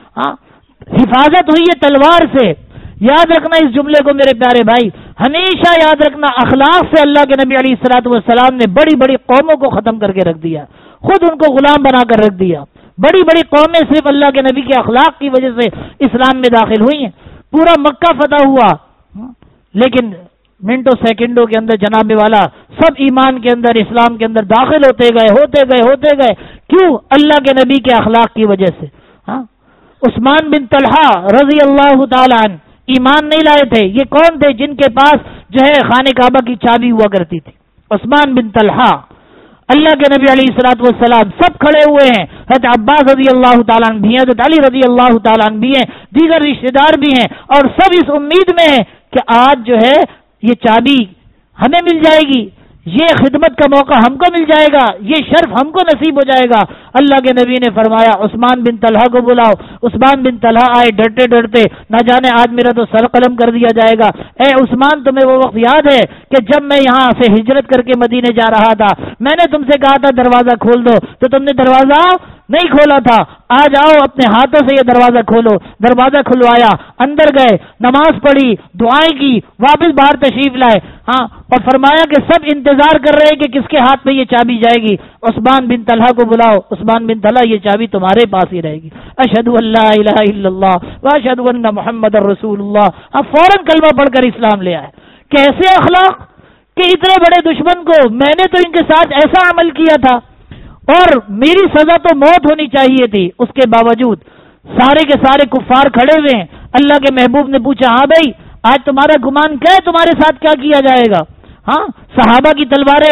حفاظت ہوئی ہے تلوار سے۔ یاد رکھنا اس جملے کو میرے پیارے بھائی، ہمیشہ یاد رکھنا، اخلاق سے اللہ کے نبی علیہ الصلوۃ والسلام نے بڑی بڑی قوموں کو ختم کر کے رکھ دیا، خود ان کو غلام بنا کر رکھ دیا۔ بڑی بڑی قومیں صرف اللہ کے نبی کے اخلاق کی وجہ سے اسلام میں داخل ہوئی ہیں۔ پورا مکہ فتح ہوا، لیکن منٹوں سیکنڈوں کے اندر جناب والا سب ایمان کے اندر، اسلام کے اندر داخل ہوتے گئے۔ کیوں؟ اللہ کے نبی کے اخلاق کی وجہ سے۔ عثمان بن طلحہ رضی اللہ تعالی عنہ ایمان نہیں لائے تھے، یہ کون تھے؟ جن کے پاس جو ہے خانہ کعبہ کی چابی ہوا کرتی تھی، عثمان بن طلحہ۔ اللہ کے نبی علیہ الصلوۃ والسلام سب کھڑے ہوئے ہیں، حضرت عباس رضی اللہ تعالیٰ عنہ بھی ہیں، حضرت علی رضی اللہ تعالیٰ عنہ بھی ہیں، دیگر رشتہ دار بھی ہیں، اور سب اس امید میں ہیں کہ آج جو ہے یہ چابی ہمیں مل جائے گی، یہ خدمت کا موقع ہم کو مل جائے گا، یہ شرف ہم کو نصیب ہو جائے گا۔ اللہ کے نبی نے فرمایا عثمان بن طلحہ کو بلاؤ۔ عثمان بن طلحہ آئے ڈرتے ڈرتے، نہ جانے آج میرا تو سر قلم کر دیا جائے گا۔ اے عثمان، تمہیں وہ وقت یاد ہے کہ جب میں یہاں سے ہجرت کر کے مدینے جا رہا تھا، میں نے تم سے کہا تھا دروازہ کھول دو، تو تم نے دروازہ نہیں کھولا تھا۔ آج آؤ اپنے ہاتھوں سے یہ دروازہ کھولو۔ دروازہ کھلوایا، اندر گئے، نماز پڑھی، دعائیں کی، واپس باہر تشریف لائے، اور فرمایا کہ سب انتظار کر رہے کہ کس کے ہاتھ میں یہ چابی جائے گی۔ عثمان بن طلحہ کو بلاؤ۔ عثمان بن طلحہ، یہ چابی تمہارے پاس ہی رہے گی۔ اشہد ان لا الہ الا اللہ واشہد ان محمد رسول اللہ۔ اب فوراً کلمہ پڑھ کر اسلام لے آئے۔ کیسے اخلاق کہ اتنے بڑے دشمن کو میں نے تو ان کے ساتھ ایسا عمل کیا تھا اور میری سزا تو موت ہونی چاہیے تھی، اس کے باوجود سارے کے سارے کفار کھڑے ہوئے ہیں۔ اللہ کے محبوب نے پوچھا، ہاں بھائی آج تمہارا گمان کیا ہے، تمہارے ساتھ کیا کیا جائے گا؟ صحابہ کی تلواریں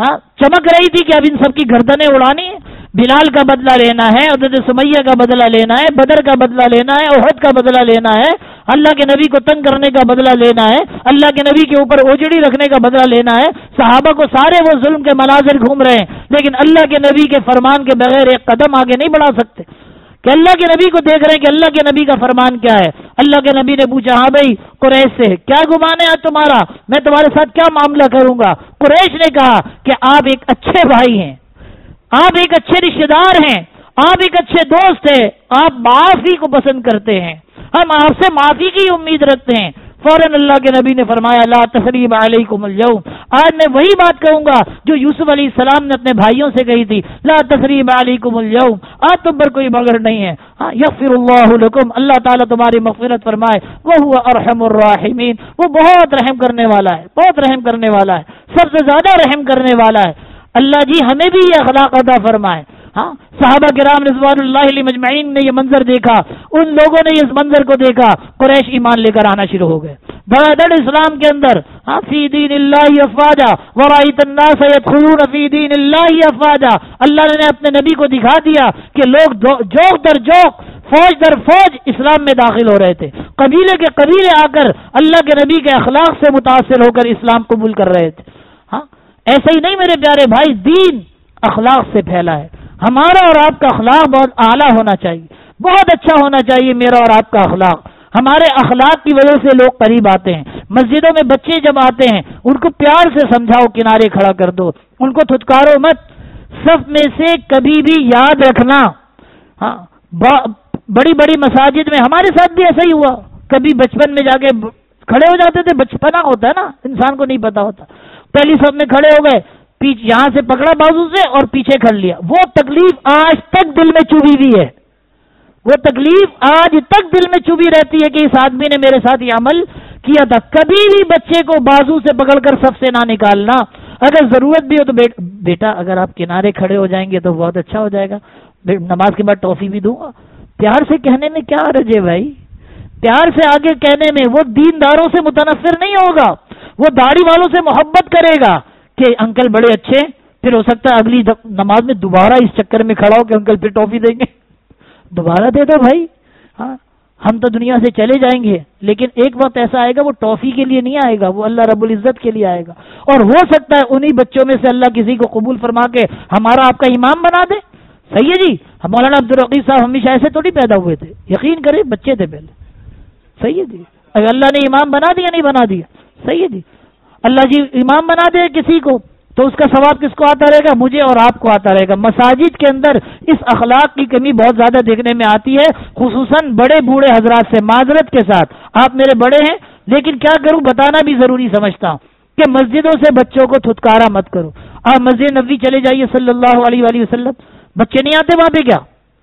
چمک رہی تھی کہ اب ان سب کی گردنیں اڑانی ہے، بلال کا بدلہ لینا ہے، حضرت سمیہ کا بدلہ لینا ہے، بدر کا بدلہ لینا ہے، احد کا بدلہ لینا ہے، اللہ کے نبی کو تنگ کرنے کا بدلہ لینا ہے، اللہ کے نبی کے اوپر اوجڑی رکھنے کا بدلہ لینا ہے۔ صحابہ کو سارے وہ ظلم کے مناظر گھوم رہے ہیں، لیکن اللہ کے نبی کے فرمان کے بغیر ایک قدم آگے نہیں بڑھا سکتے، کہ اللہ کے نبی کو دیکھ رہے ہیں کہ اللہ کے نبی کا فرمان کیا ہے۔ اللہ کے نبی نے پوچھا، ہاں بھائی قریش سے کیا گمان ہے آج تمہارا، میں تمہارے ساتھ کیا معاملہ کروں گا؟ قریش نے کہا کہ آپ ایک اچھے بھائی ہیں، آپ ایک اچھے رشتے دار ہیں، آپ ایک اچھے دوست ہیں، آپ معافی کو پسند کرتے ہیں، ہم آپ سے معافی کی امید رکھتے ہیں۔ فوراً اللہ کے نبی نے فرمایا، لا تثریب علیکم اليوم، آج میں وہی بات کہوں گا جو یوسف علیہ السلام نے اپنے بھائیوں سے کہی تھی، لا تثریب علیکم اليوم، آج تم پر کوئی مگر نہیں ہے، یغفر اللہ لکم، اللہ تعالیٰ تمہاری مغفرت فرمائے، وہو ارحم الراحمین، وہ بہت رحم کرنے والا ہے، بہت رحم کرنے والا ہے، سب سے زیادہ رحم کرنے والا ہے۔ اللہ جی ہمیں بھی یہ اخلاق عطا فرمائے۔ ہاں صحابہ کرام رضوان اللہ علیہم اجمعین نے یہ منظر دیکھا، ان لوگوں نے اس منظر کو دیکھا، قریش ایمان لے کر آنا شروع ہو گئے دھڑا دھڑ اسلام کے اندر، فی دین اللہ افواجا ورأیت الناس یدخلون فی دین اللہ افواجا۔ اللہ نے اپنے نبی کو دکھا دیا کہ لوگ جوک در جوک، فوج در فوج اسلام میں داخل ہو رہے تھے، قبیلے کے قبیلے آ کر اللہ کے نبی کے اخلاق سے متاثر ہو کر اسلام قبول کر رہے تھے۔ ہاں ایسا ہی نہیں میرے پیارے بھائی، دین اخلاق سے پھیلا ہے۔ ہمارا اور آپ کا اخلاق بہت اعلیٰ ہونا چاہیے، بہت اچھا ہونا چاہیے میرا اور آپ کا اخلاق۔ ہمارے اخلاق کی وجہ سے لوگ قریب آتے ہیں۔ مسجدوں میں بچے جب آتے ہیں ان کو پیار سے سمجھاؤ، کنارے کھڑا کر دو، ان کو تھتکارو مت۔ صف میں سے کبھی بھی یاد رکھنا، ہاں بڑی بڑی مساجد میں ہمارے ساتھ بھی ایسا ہی ہوا، کبھی بچپن میں جا کے کھڑے ہو جاتے تھے، بچپنا ہوتا ہے نا، انسان کو نہیں پتا ہوتا، پہلی صف میں کھڑے ہو گئے، یہاں سے پکڑا بازو سے اور پیچھے کھڑ لیا۔ وہ تکلیف آج تک دل میں چبھی ہوئی ہے، وہ تکلیف آج تک دل میں چبھی رہتی ہے کہ اس آدمی نے میرے ساتھ یہ عمل کیا تھا۔ کبھی بھی بچے کو بازو سے پکڑ کر صف سے نہ نکالنا، اگر ضرورت بھی ہو تو بیٹا اگر آپ کنارے کھڑے ہو جائیں گے تو بہت اچھا ہو جائے گا، نماز کے بعد ٹافی بھی دوں گا۔ پیار سے کہنے میں کیا حرج ہے بھائی، پیار سے آگے کہنے میں۔ وہ دینداروں سے متنفر نہیں ہوگا، وہ داڑھی والوں سے محبت کرے گا کہ انکل بڑے اچھے، پھر ہو سکتا ہے اگلی نماز میں دوبارہ اس چکر میں کھڑا ہو کہ انکل پھر ٹافی دیں گے، دوبارہ دے دو بھائی۔ ہاں ہم تو دنیا سے چلے جائیں گے، لیکن ایک وقت ایسا آئے گا وہ ٹافی کے لیے نہیں آئے گا، وہ اللہ رب العزت کے لیے آئے گا، اور ہو سکتا ہے انہی بچوں میں سے اللہ کسی کو قبول فرما کے ہمارا آپ کا امام بنا دے۔ صحیح ہے جی، مولانا عبدالرقیب صاحب ہمیشہ ایسے تھوڑی پیدا ہوئے تھے، یقین کریں بچے تھے پہلے۔ صحیح ہے جی، اگر اللہ نے امام بنا دیا نہیں بنا دیا، صحیح ہے جی، اللہ جی امام بنا دے کسی کو تو اس کا ثواب کس کو آتا رہے گا؟ مجھے اور آپ کو آتا رہے گا۔ مساجد کے اندر اس اخلاق کی کمی بہت زیادہ دیکھنے میں آتی ہے، خصوصاً بڑے بوڑھے حضرات سے، معذرت کے ساتھ، آپ میرے بڑے ہیں لیکن کیا کروں، بتانا بھی ضروری سمجھتا ہوں کہ مسجدوں سے بچوں کو تھتکارا مت کرو۔ آپ مسجد نبوی چلے جائیے صلی اللہ علیہ وآلہ وسلم، بچے نہیں آتے وہاں پہ، کیا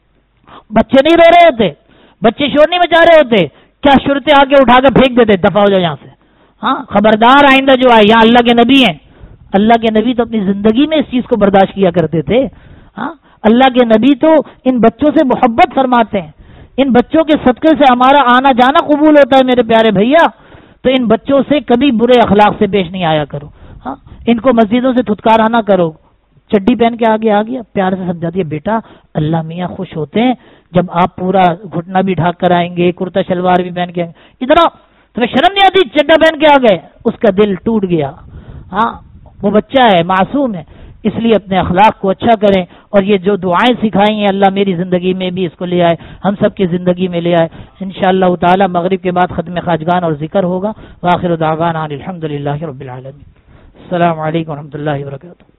بچے نہیں رو رہے ہوتے، بچے شور نہیں مچا رہے ہوتے، کیا شرطیں آگے اٹھا کر پھینک دیتے دفع ہو جائے یہاں سے؟ ہاں خبردار آئندہ جو آئے، یہاں اللہ کے نبی ہیں، اللہ کے نبی تو اپنی زندگی میں اس چیز کو برداشت کیا کرتے تھے۔ ہاں اللہ کے نبی تو ان بچوں سے محبت فرماتے ہیں، ان بچوں کے صدقے سے ہمارا آنا جانا قبول ہوتا ہے میرے پیارے بھیا، تو ان بچوں سے کبھی برے اخلاق سے پیش نہیں آیا کرو۔ ہاں ان کو مسجدوں سے تھتکارا نہ کرو، چڈی پہن کے آگے آ گیا، پیار سے سمجھا دیا، بیٹا اللہ میاں خوش ہوتے ہیں جب آپ پورا گھٹنا بھی ڈھاک کر آئیں گے، کرتا شلوار بھی پہن کے آئیں گے، ادھر تمہیں شرم نہیں آتی چڈا پہن کے آ گئے؟ اس کا دل ٹوٹ گیا۔ ہاں وہ بچہ ہے، معصوم ہے، اس لیے اپنے اخلاق کو اچھا کریں، اور یہ جو دعائیں سکھائی ہیں اللہ میری زندگی میں بھی اس کو لے آئے، ہم سب کی زندگی میں لے آئے انشاءاللہ تعالی۔ مغرب کے بعد ختم خواجگان اور ذکر ہوگا۔ وآخر دعوانا الحمدللہ رب العالمین۔ السلام علیکم ورحمۃ اللہ وبرکاتہ۔